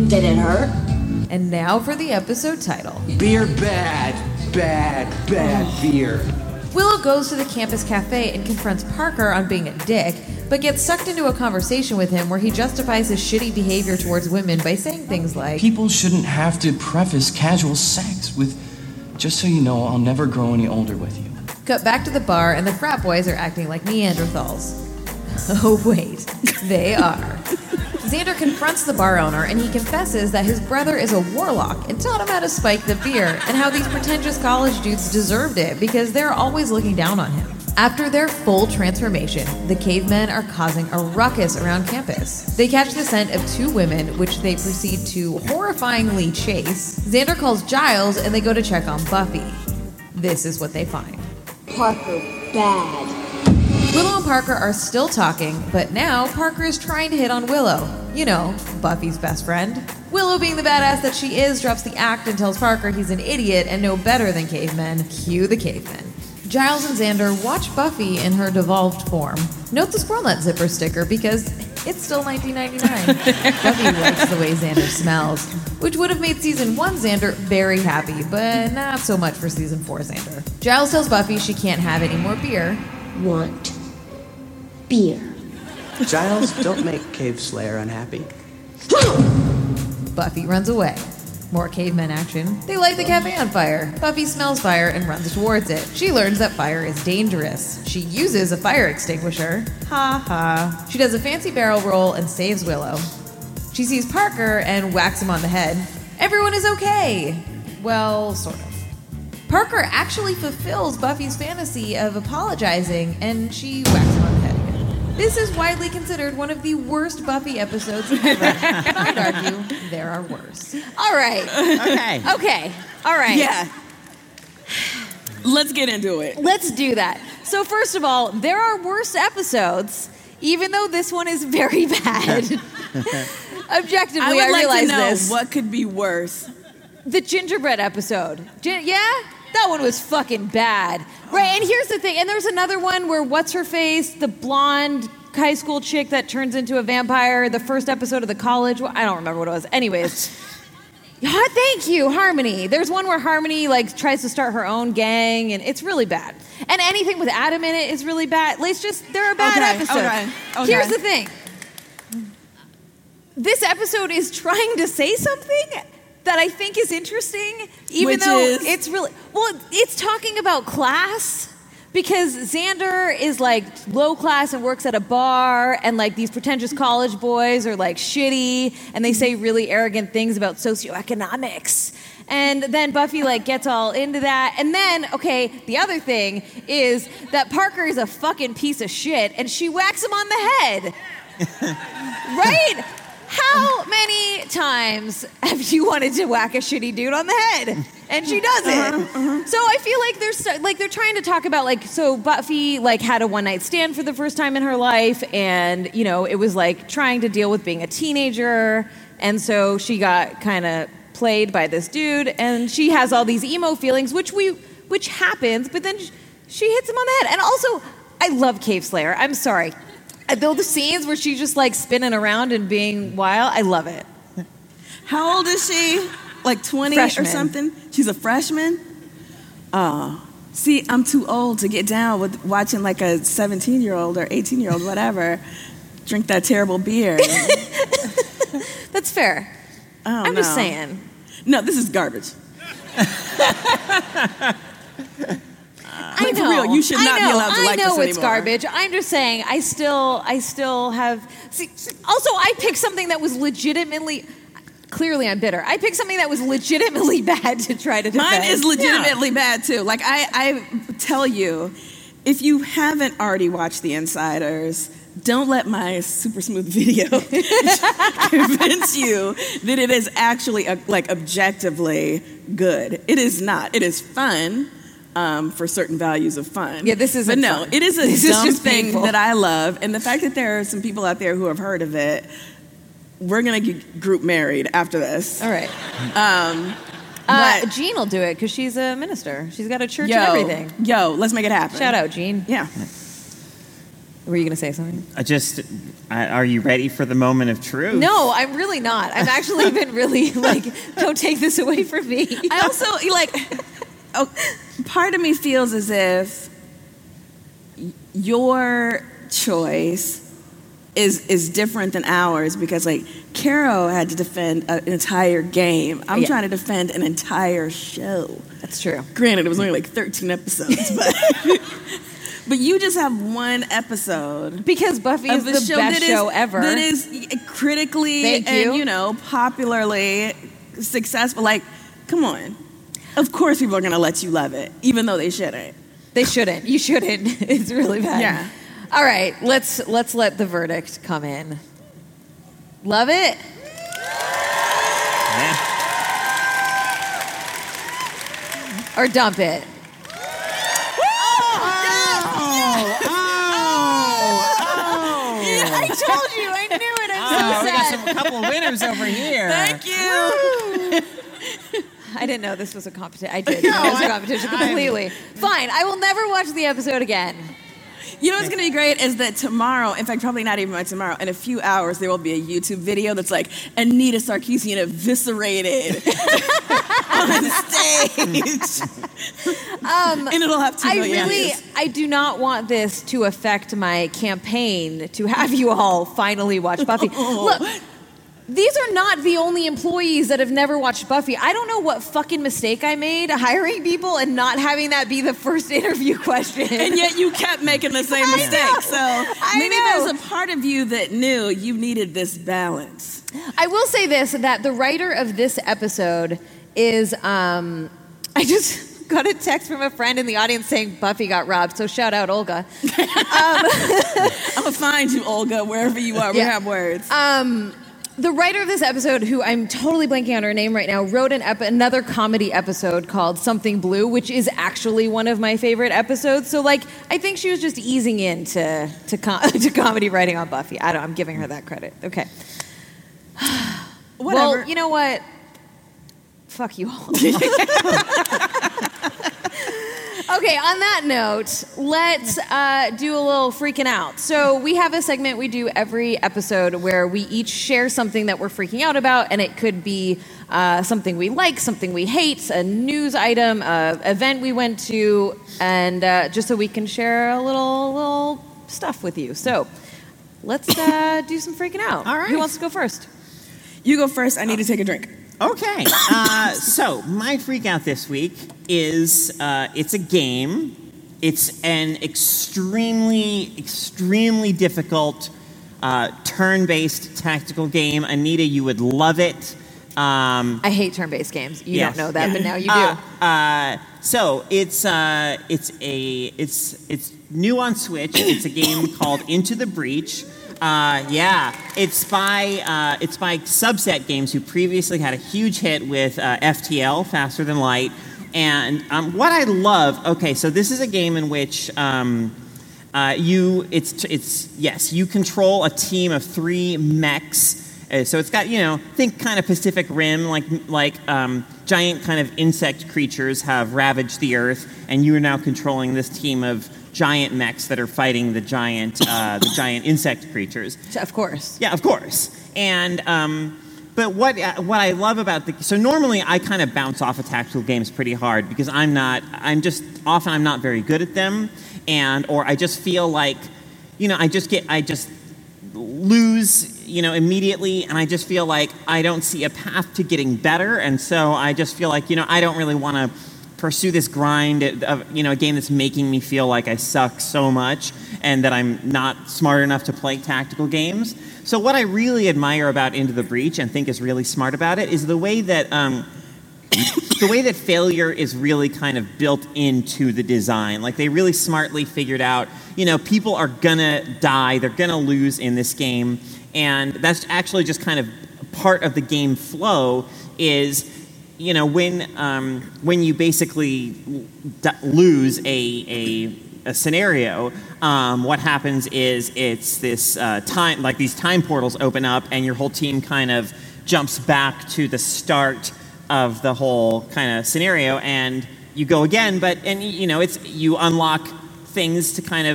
Did it hurt?
And now for the episode title.
Beer bad, bad, bad beer.
Willow goes to the campus cafe and confronts Parker on being a dick, but gets sucked into a conversation with him where he justifies his shitty behavior towards women by saying things like,
People shouldn't have to preface casual sex with, just so you know, I'll never grow any older with you.
Cut back to the bar and the frat boys are acting like Neanderthals. Oh wait, they are. Xander confronts the bar owner and he confesses that his brother is a warlock and taught him how to spike the beer and how these pretentious college dudes deserved it because they're always looking down on him. After their full transformation, the cavemen are causing a ruckus around campus. They catch the scent of two women, which they proceed to horrifyingly chase. Xander calls Giles and they go to check on Buffy. This is what they find.
Parker, bad.
Willow and Parker are still talking, but now Parker is trying to hit on Willow. You know, Buffy's best friend. Willow, being the badass that she is, drops the act and tells Parker he's an idiot and no better than cavemen. Cue the cavemen. Giles and Xander watch Buffy in her devolved form. Note the squirrel nut zipper sticker because it's still nineteen ninety-nine. Buffy likes the way Xander smells, which would have made season one Xander very happy, but not so much for season four Xander. Giles tells Buffy she can't have any more beer.
Want beer.
Giles, don't make Cave Slayer unhappy.
Buffy runs away. More cavemen action. They light the cafe on fire. Buffy smells fire and runs towards it. She learns that fire is dangerous. She uses a fire extinguisher. Ha ha. She does a fancy barrel roll and saves Willow. She sees Parker and whacks him on the head. Everyone is okay. Well, sort of. Parker actually fulfills Buffy's fantasy of apologizing, and she whacks him on the head again. This is widely considered one of the worst Buffy episodes ever. And I'd argue there are worse.
All right.
Okay.
Okay. All right.
Yeah. Let's get into it.
Let's do that. So first of all, there are worse episodes, even though this one is very bad. Objectively,
I would
I
like
realize
to know
this.
what could be worse.
The gingerbread episode. Gin- yeah? That one was fucking bad. Right, and here's the thing. And there's another one where what's her face? The blonde high school chick that turns into a vampire. The first episode of The College. I don't remember what it was. Anyways. Yeah, thank you, Harmony. There's one where Harmony like tries to start her own gang, and it's really bad. And anything with Adam in it is really bad. Let's just, there are bad
Okay,
episodes.
okay, okay.
Here's the thing. This episode is trying to say something that I think is interesting, even
Which
though
is?
it's really, well, it's talking about class. Because Xander is like low class and works at a bar, and like these pretentious college boys are like shitty and they say really arrogant things about socioeconomics. And then Buffy like gets all into that. And then, okay, the other thing is that Parker is a fucking piece of shit and she whacks him on the head. Right? How many times have you wanted to whack a shitty dude on the head? And she does it.
Uh-huh, uh-huh.
So I feel like they're st- like they're trying to talk about like so Buffy like had a one night stand for the first time in her life, and you know it was like trying to deal with being a teenager, and so she got kind of played by this dude, and she has all these emo feelings, which we which happens, but then she hits him on the head. And also, I love Cave Slayer. I'm sorry. I build the scenes where she's just like spinning around and being wild. I love it.
How old is she? Like twenty
Freshman.
or something? She's a freshman? Oh. See, I'm too old to get down with watching like a seventeen-year-old or eighteen-year-old, whatever, drink that terrible beer.
That's fair.
Oh,
I'm
no.
just saying.
No, this is garbage.
I
Like, for
know.
real, you should not
I
be
know,
allowed to
I
like
know
this
it's
anymore.
garbage. I'm just saying. I still, I still have. See, also, I picked something that was legitimately. Clearly, I'm bitter. I picked something that was legitimately bad to try to defend.
Mine is legitimately bad too. Like I, I tell you, if you haven't already watched The Insiders, don't let my super smooth video convince you that it is actually a, like objectively good. It is not. It is fun. Um, for certain values of fun.
Yeah, this isn't
But no,
fun.
it is a
This is
dumb
just
thing
painful.
that I love. And the fact that there are some people out there who have heard of it, we're going to get group married after this.
All right.
Um,
Uh,
but-
Jean will do it because she's a minister. She's got a church
yo,
and everything.
Yo, let's make it happen.
Shout out, Jean.
Yeah.
Were you going to say something?
I just, I, are you ready for the moment of truth?
No, I'm really not. I've actually been really like, don't take this away from me.
I also like. Oh, part of me feels as if your choice is is different than ours because like Caro had to defend a, an entire game. I'm
Yeah.
trying to defend an entire show.
That's true.
Granted, it was only like thirteen episodes, but but you just have one episode
Because Buffy is
of
the
a show
best
that is-
show ever.
That is critically
Thank
and
you.
you know popularly successful. Like, come on. Of course, people are gonna let you love it, even though they shouldn't.
They shouldn't. You shouldn't. It's really bad.
Yeah.
All right, let's let's let the verdict come in. Love it?
Yeah.
Or dump it? I told you. I knew it. I'm
Oh,
so
we got
sad.
some, a couple of winners over here.
Thank you.
I didn't know this was a competition. I did. know it was a competition completely. Fine. I will never watch the episode again.
You know what's going to be great is that tomorrow, in fact, probably not even by tomorrow, in a few hours, there will be a YouTube video that's like Anita Sarkeesian eviscerated on stage.
Um,
and it'll have two
I
million
really,
views.
I do not want this to affect my campaign to have you all finally watch Buffy. Look, these are not the only employees that have never watched Buffy. I don't know what fucking mistake I made hiring people and not having that be the first interview question.
And yet you kept making the same
I
mistake.
know.
So
I
maybe
know.
there's a part of you that knew you needed this balance.
I will say this, that the writer of this episode is, um, I just got a text from a friend in the audience saying Buffy got robbed, so shout out Olga.
I'm going to find you, Olga, wherever you are. We
Yeah.
have words.
Um, the writer of this episode, who I'm totally blanking on her name right now, wrote an ep- another comedy episode called Something Blue, which is actually one of my favorite episodes. So, like, I think she was just easing into to, com- to comedy writing on Buffy. I don't. I'm giving her that credit. Okay.
Whatever.
Well, you know what? Fuck you all. Okay, on that note, let's uh, do a little freaking out. So we have a segment we do every episode where we each share something that we're freaking out about, and it could be uh, something we like, something we hate, a news item, a event we went to, and uh, just so we can share a little little stuff with you. So let's uh, do some freaking out.
All right.
Who wants to go first?
You go first. I need to take a drink.
Okay. Uh, so my freak out this week is uh, it's a game. It's an extremely, extremely difficult uh, turn-based tactical game. Anita, you would love it. Um,
I hate turn-based games. You
yes,
don't know that,
yeah.
but now you do.
Uh, uh, so it's uh, it's a it's it's new on Switch. It's a game called Into the Breach. Uh, yeah, it's by uh, it's by Subset Games, who previously had a huge hit with uh, F T L, Faster Than Light. And um, what I love, okay, so this is a game in which um, uh, you it's it's yes, you control a team of three mechs. Uh, so it's got, you know, think kind of Pacific Rim, like like um, giant kind of insect creatures have ravaged the Earth, and you are now controlling this team of giant mechs that are fighting the giant uh, the giant insect creatures.
Of course.
Yeah, of course. And um, but what uh, what I love about the so normally I kind of bounce off of tactical games pretty hard because I'm not I'm just often I'm not very good at them, and or I just feel like, you know, I just get I just lose, you know, immediately, and I just feel like I don't see a path to getting better, and so I just feel like, you know, I don't really want to pursue this grind of, you know, a game that's making me feel like I suck so much and that I'm not smart enough to play tactical games. So what I really admire about Into the Breach and think is really smart about it is the way that um, the way that failure is really kind of built into the design. Like they really smartly figured out, you know, people are gonna die, they're gonna lose in this game, and that's actually just kind of part of the game flow is, you know, when um, when you basically d- lose a, a, a scenario, um, what happens is it's this uh, time, like these time portals open up, and your whole team kind of jumps back to the start of the whole kind of scenario, and you go again. But and you know, it's you unlock things to kind of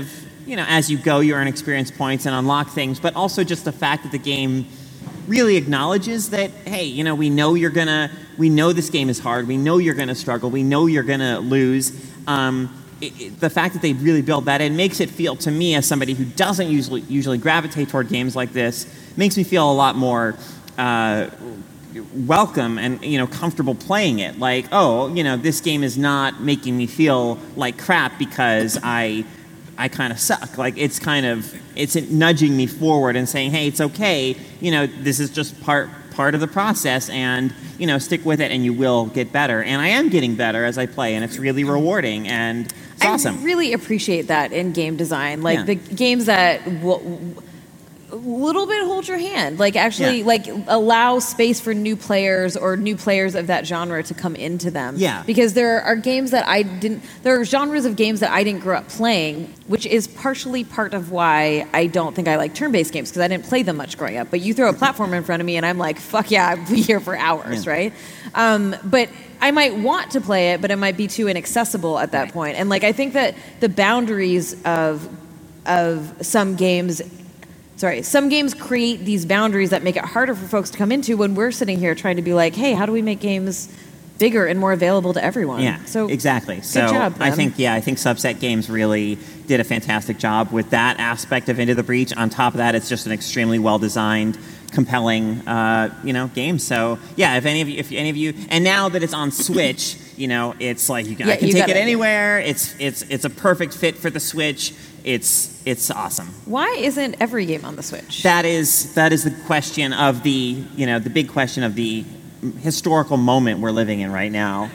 you know, as you go, you earn experience points and unlock things, but also just the fact that the game really acknowledges that, hey, you know, we know you're gonna, we know this game is hard, we know you're gonna struggle, we know you're gonna lose. Um, it, it, the fact that they really build that in makes it feel, to me, as somebody who doesn't usually usually gravitate toward games like this, makes me feel a lot more uh, welcome and, you know, comfortable playing it. Like, oh, you know, this game is not making me feel like crap because I I kind of suck. Like, it's kind of, it's nudging me forward and saying, hey, it's okay, you know, this is just part part of the process, and, you know, stick with it and you will get better. And I am getting better as I play, and it's really rewarding, and it's
I
awesome.
I really appreciate that in game design. Like,
Yeah.
the games that w- a little bit hold your hand, like actually
Yeah.
like allow space for new players or new players of that genre to come into them.
Yeah.
Because there are games that I didn't, there are genres of games that I didn't grow up playing, which is partially part of why I don't think I like turn-based games, because I didn't play them much growing up. But you throw a platform in front of me and I'm like, fuck yeah, I'll be here for hours,
Yeah.
right? Um, but I might want to play it, but it might be too inaccessible at that point. And like, I think that the boundaries of of some games Sorry, some games create these boundaries that make it harder for folks to come into when we're sitting here trying to be like, hey, how do we make games bigger and more available to everyone?
Yeah,
so
exactly.
Good
So
job,
I
man.
think, yeah, I think Subset Games really did a fantastic job with that aspect of Into the Breach. On top of that, it's just an extremely well-designed, compelling, uh, you know, game. So yeah, if any of you, if any of you, and now that it's on Switch, you know, it's like you can,
Yeah,
I can
you
take
got
it
it.
anywhere. It's it's it's a perfect fit for the Switch. It's it's awesome.
Why isn't every game on the Switch?
That is that is the question of the, you know, the big question of the historical moment we're living in right now.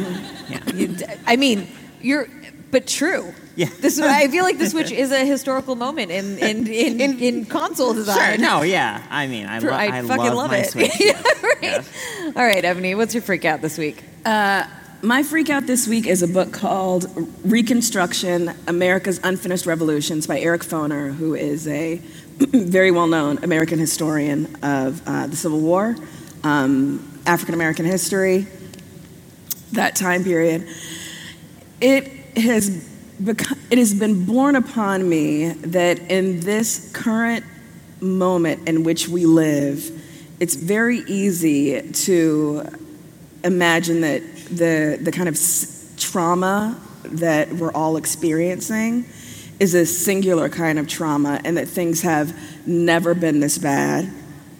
You- I mean, you're, but true.
Yeah.
This, I feel like the Switch is a historical moment in in, in, in, in console
Sure.
design.
No. Yeah. I mean, I,
True,
lo-
I
I
fucking
love,
love
my
it.
Switch.
Yeah, right. All right, Ebony, what's your freak out this week?
Uh, my freak out this week is a book called Reconstruction, America's Unfinished Revolutions by Eric Foner, who is a very well-known American historian of uh, the Civil War, um, African-American history, that time period. It has become, it has been borne upon me that in this current moment in which we live, it's very easy to imagine that the the kind of s- trauma that we're all experiencing is a singular kind of trauma, and that things have never been this bad,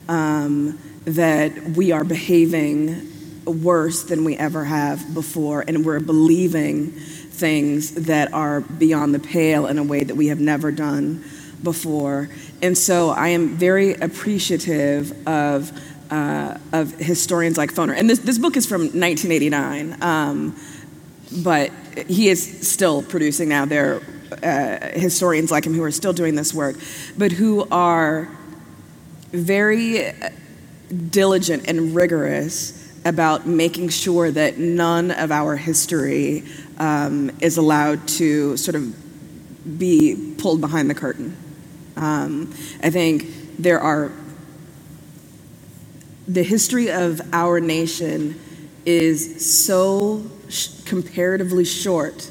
um, that we are behaving worse than we ever have before, and we're believing things that are beyond the pale in a way that we have never done before. And so I am very appreciative of uh, of historians like Foner. And this, this book is from nineteen eighty-nine, um, but he is still producing now. There are uh, historians like him who are still doing this work, but who are very diligent and rigorous about making sure that none of our history um, is allowed to sort of be pulled behind the curtain. Um, I think there are, the history of our nation is so sh- comparatively short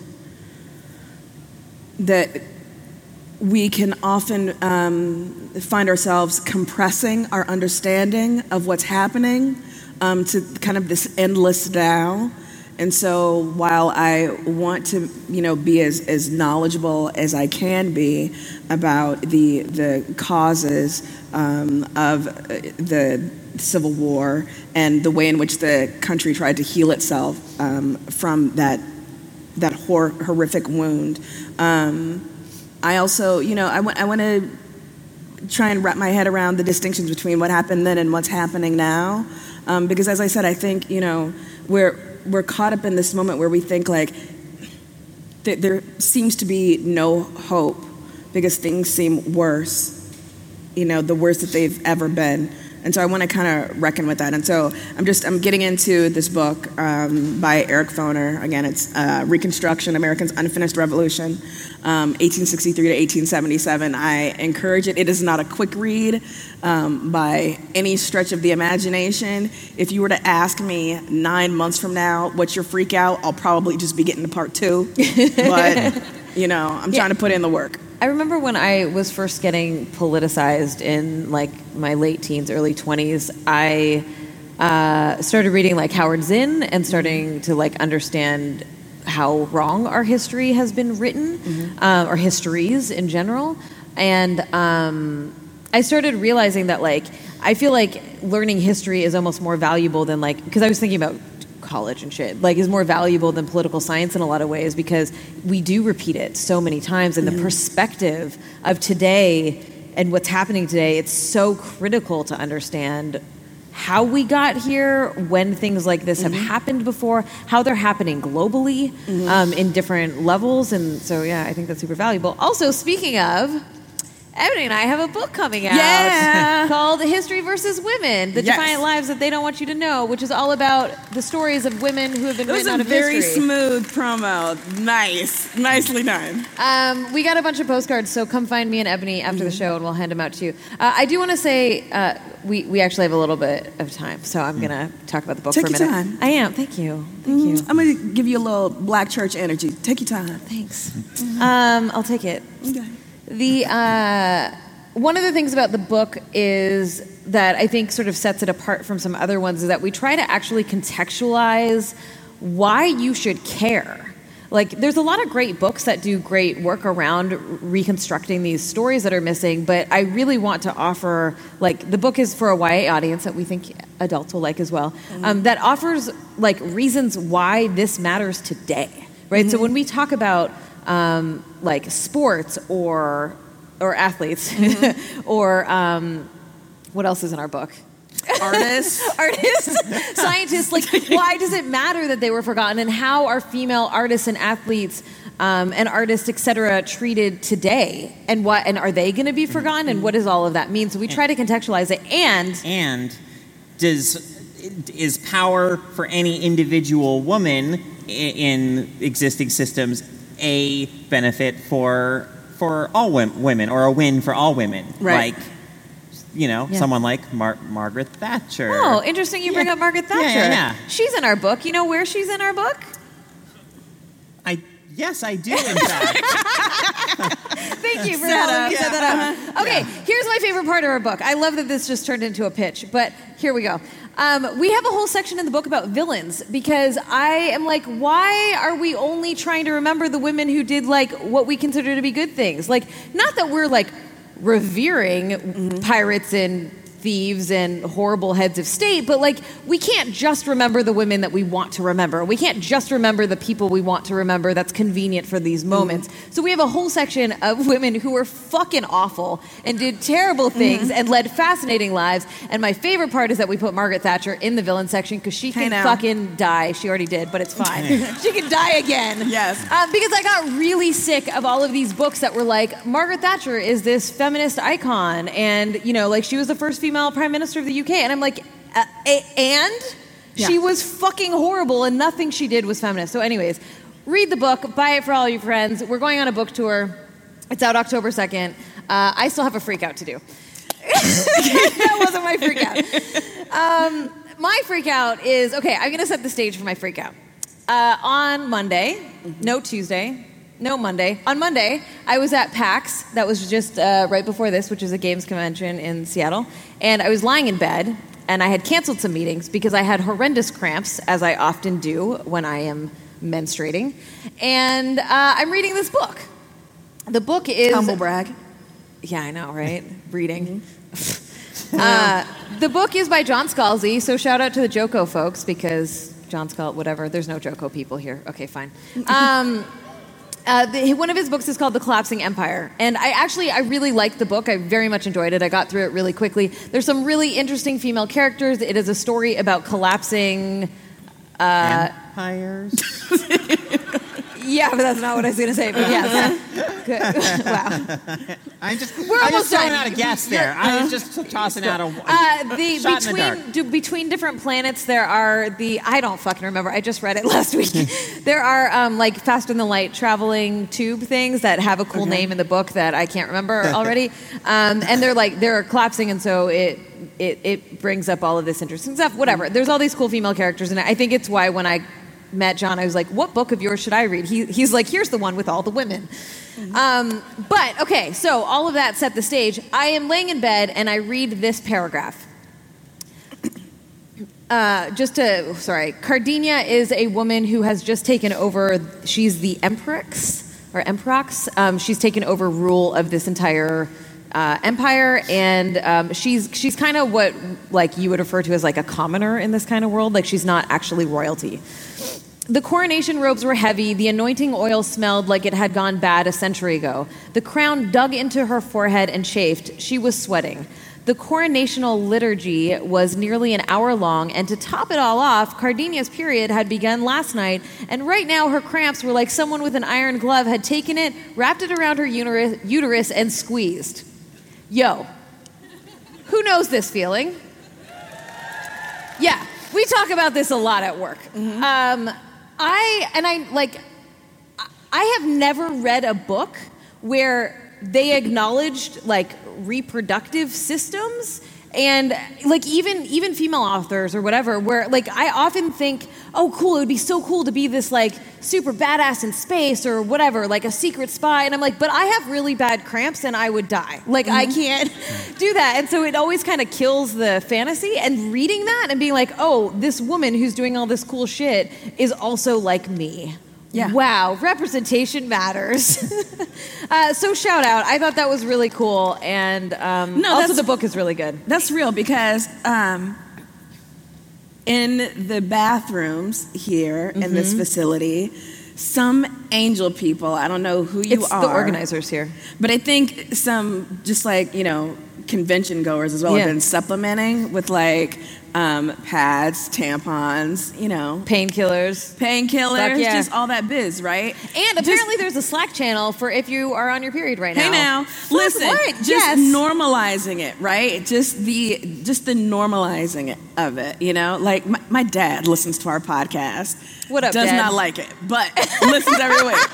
that we can often um, find ourselves compressing our understanding of what's happening um, to kind of this endless now. And so while I want to, you know, be as, as knowledgeable as I can be about the the causes um, of the Civil War and the way in which the country tried to heal itself um, from that that hor- horrific wound, um, I also, you know, I want I want to try and wrap my head around the distinctions between what happened then and what's happening now, um, because as I said, I think, you know, we're we're caught up in this moment where we think like th- there seems to be no hope because things seem worse, you know, the worst that they've ever been. And so I want to kind of reckon with that. And so I'm just, I'm getting into this book um, by Eric Foner. Again, it's uh, Reconstruction, America's Unfinished Revolution, um, eighteen sixty-three to eighteen seventy-seven. I encourage it. It is not a quick read um, by any stretch of the imagination. If you were to ask me nine months from now, what's your freak out? I'll probably just be getting to part two. But, you know, I'm
Yeah.
trying to put in the work.
I remember when I was first getting politicized in like my late teens, early twenties, I uh, started reading like Howard Zinn and starting to like understand how wrong our history has been written, mm-hmm. uh, or histories in general. And um, I started realizing that like, I feel like learning history is almost more valuable than like, because I was thinking about college and shit, like is more valuable than political science in a lot of ways because we do repeat it so many times, and mm-hmm. the perspective of today and what's happening today, it's so critical to understand how we got here, when things like this mm-hmm. have happened before, how they're happening globally, mm-hmm. um, in different levels. And so, yeah, I think that's super valuable. Also, speaking of, Ebony and I have a book coming out
yeah.
called History versus Women, The
yes.
Defiant Lives That They Don't Want You to Know, which is all about the stories of women who have been
it was
written out
a
of
very
history.
smooth promo. Nice. Nicely done.
Um, we got a bunch of postcards, so come find me and Ebony after
mm-hmm.
the show and we'll hand them out to you. Uh, I do want to say uh, we, we actually have a little bit of time, so I'm going to talk about the book
Take
for a
your
minute.
time.
I am. Thank you. Thank
mm-hmm.
you.
I'm going to give you a little black church energy. Take your time.
Thanks. Mm-hmm. Um, I'll take it.
Okay.
The... Uh, One of the things about the book is that I think sort of sets it apart from some other ones is that we try to actually contextualize why you should care. Like, there's a lot of great books that do great work around reconstructing these stories that are missing, but I really want to offer, like, the book is for a Y A audience that we think adults will like as well, mm-hmm. um, that offers, like, reasons why this matters today, right? Mm-hmm. So when we talk about, um, like, sports or... or athletes, mm-hmm. or um, what else is in our book?
Artists.
Artists, scientists, like why does it matter that they were forgotten, and how are female artists and athletes um, and artists, et cetera, treated today? And what, and are they going to be forgotten? And what does all of that mean? So we try to contextualize it. And
And does is power for any individual woman in existing systems a benefit for for all women, or a win for all women?
Right.
Like, you know,
Yeah.
someone like Mar- Margaret Thatcher.
Oh, interesting you bring
Yeah.
up Margaret Thatcher.
Yeah, yeah, yeah.
She's in our book. You know where she's in our book?
I yes, I do. In fact,
Thank you for
Set
helping
up.
me set that up. Okay, here's my favorite part of our book. I love that this just turned into a pitch, but here we go. Um, we have a whole section in the book about villains because I am like, why are we only trying to remember the women who did like what we consider to be good things? Like, not that we're like revering mm-hmm. pirates and thieves and horrible heads of state, but like we can't just remember the women that we want to remember. We can't just remember the people we want to remember that's convenient for these moments. Mm-hmm. So we have a whole section of women who were fucking awful and did terrible things mm-hmm. and led fascinating lives. And my favorite part is that we put Margaret Thatcher in the villain section because she can fucking die. She already did, but it's fine. She can die again.
Yes.
Um, because I got really sick of all of these books that were like, Margaret Thatcher is this feminist icon, and you know, like she was the first female Prime Minister of the U K, and I'm like, uh, a- and yeah. she was fucking horrible, and nothing she did was feminist. So, anyways, read the book, buy it for all your friends. We're going on a book tour. It's out October second. Uh, I still have a freak out to do. That wasn't my freak out. Um, my freak out is okay. I'm going to set the stage for my freak out. Uh, on Monday, mm-hmm. no Tuesday. No, Monday. On Monday, I was at PAX. That was just uh, right before this, which is a games convention in Seattle. And I was lying in bed, and I had canceled some meetings because I had horrendous cramps, as I often do when I am menstruating. And uh, I'm reading this book. The book is...
Humble brag.
Yeah, I know, right? Reading. Mm-hmm. uh, the book is by John Scalzi, so shout out to the Joko folks, because John Scalzi, whatever. There's no Joko people here. Okay, fine. Um... Uh, the, one of his books is called The Collapsing Empire. And I actually, I really liked the book. I very much enjoyed it. I got through it really quickly. There's some really interesting female characters. It is a story about collapsing... Uh,
Empires?
Yeah, but that's not what I was going to say. But yes. Good. Wow.
I'm just,
We're
I'm
almost
just throwing
done.
out a guess there. I was just tossing out a,
Uh, the,
shot in the dark.
between do, between different planets, there are the I don't fucking remember. I just read it last week. There are um, like faster than light traveling tube things that have a cool
Okay.
name in the book that I can't remember already, um, and they're like they're collapsing, and so it it it brings up all of this interesting stuff. Whatever. There's all these cool female characters, and I think it's why when I met John, I was like, "What book of yours should I read?" He he's like, "Here's the one with all the women." Um, but, okay, so all of that set the stage. I am laying in bed and I read this paragraph. Uh, just to, sorry, Cardinia is a woman who has just taken over, she's the Emperix, or Emperox. Um, she's taken over rule of this entire uh, empire, and um, she's she's kind of what like you would refer to as like a commoner in this kind of world. Like she's not actually royalty. The coronation robes were heavy. The anointing oil smelled like it had gone bad a century ago. The crown dug into her forehead and chafed. She was sweating. The coronational liturgy was nearly an hour long, and to top it all off, Cardinia's period had begun last night, and right now her cramps were like someone with an iron glove had taken it, wrapped it around her uterus, uterus and squeezed. Yo, who knows this feeling? Yeah, we talk about this a lot at work. Mm-hmm. Um, I, and I, like, I have never read a book where they acknowledged, like, reproductive systems and like even even female authors or whatever, where like I often think, oh cool, it would be so cool to be this like super badass in space or whatever, like a secret spy, and I'm like, but I have really bad cramps and I would die, like mm-hmm. I can't do that. And so it always kind of kills the fantasy, and reading that and being like, oh, this woman who's doing all this cool shit is also like me. Yeah. Wow, representation matters. uh, so shout out. I thought that was really cool, and um,
no,
also the book is really good.
That's real, because um, in the bathrooms here mm-hmm. in this facility, some angel people, I don't know who you
it's
are.
The organizers here.
But I think some just like, you know, convention goers as well yeah. have been supplementing with like um, pads, tampons, you know.
Painkillers.
Painkillers,
yeah.
just all that biz, right?
And apparently just, there's a Slack channel for if you are on your period right now.
Hey now,
Fuck,
listen,
what?
just
yes.
normalizing it, right? Just the just the normalizing it, of it, you know? Like my, my dad listens to our podcast.
What up,
Does
Dad?
not like it, but listens every week.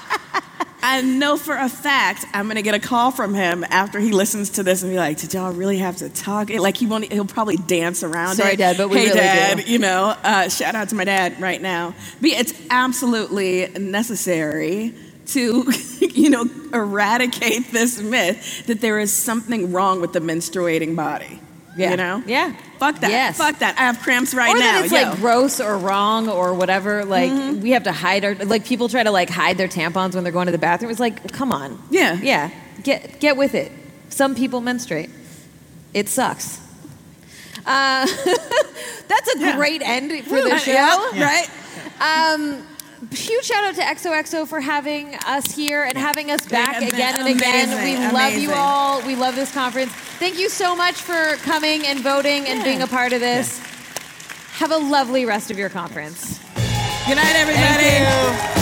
I know for a fact I'm gonna get a call from him after he listens to this and be like, "Did y'all really have to talk?" Like he won't. He'll probably dance around
Sorry,
it.
Dad, but we
hey,
really
Dad,
do.
you know, uh, shout out to my dad right now. But it's absolutely necessary to, you know, eradicate this myth that there is something wrong with the menstruating body.
Yeah.
You know?
Yeah.
Fuck that.
Yes.
Fuck that. I have cramps right
or
now.
That it's
Yo.
like gross or wrong or whatever. Like mm-hmm. we have to hide our like people try to like hide their tampons when they're going to the bathroom. It's like, come on.
Yeah.
Yeah. Get get with it. Some people menstruate. It sucks. Uh, that's a
yeah.
great end for the show.
Yeah. Yeah. Right?
Um, huge shout out to X O X O for having us here and having us back
They
again and
amazing,
again. We love
amazing.
you all. We love this conference. Thank you so much for coming and voting and
yeah.
being a part of this.
Yeah.
Have a lovely rest of your conference.
Good night, everybody.
Thank you.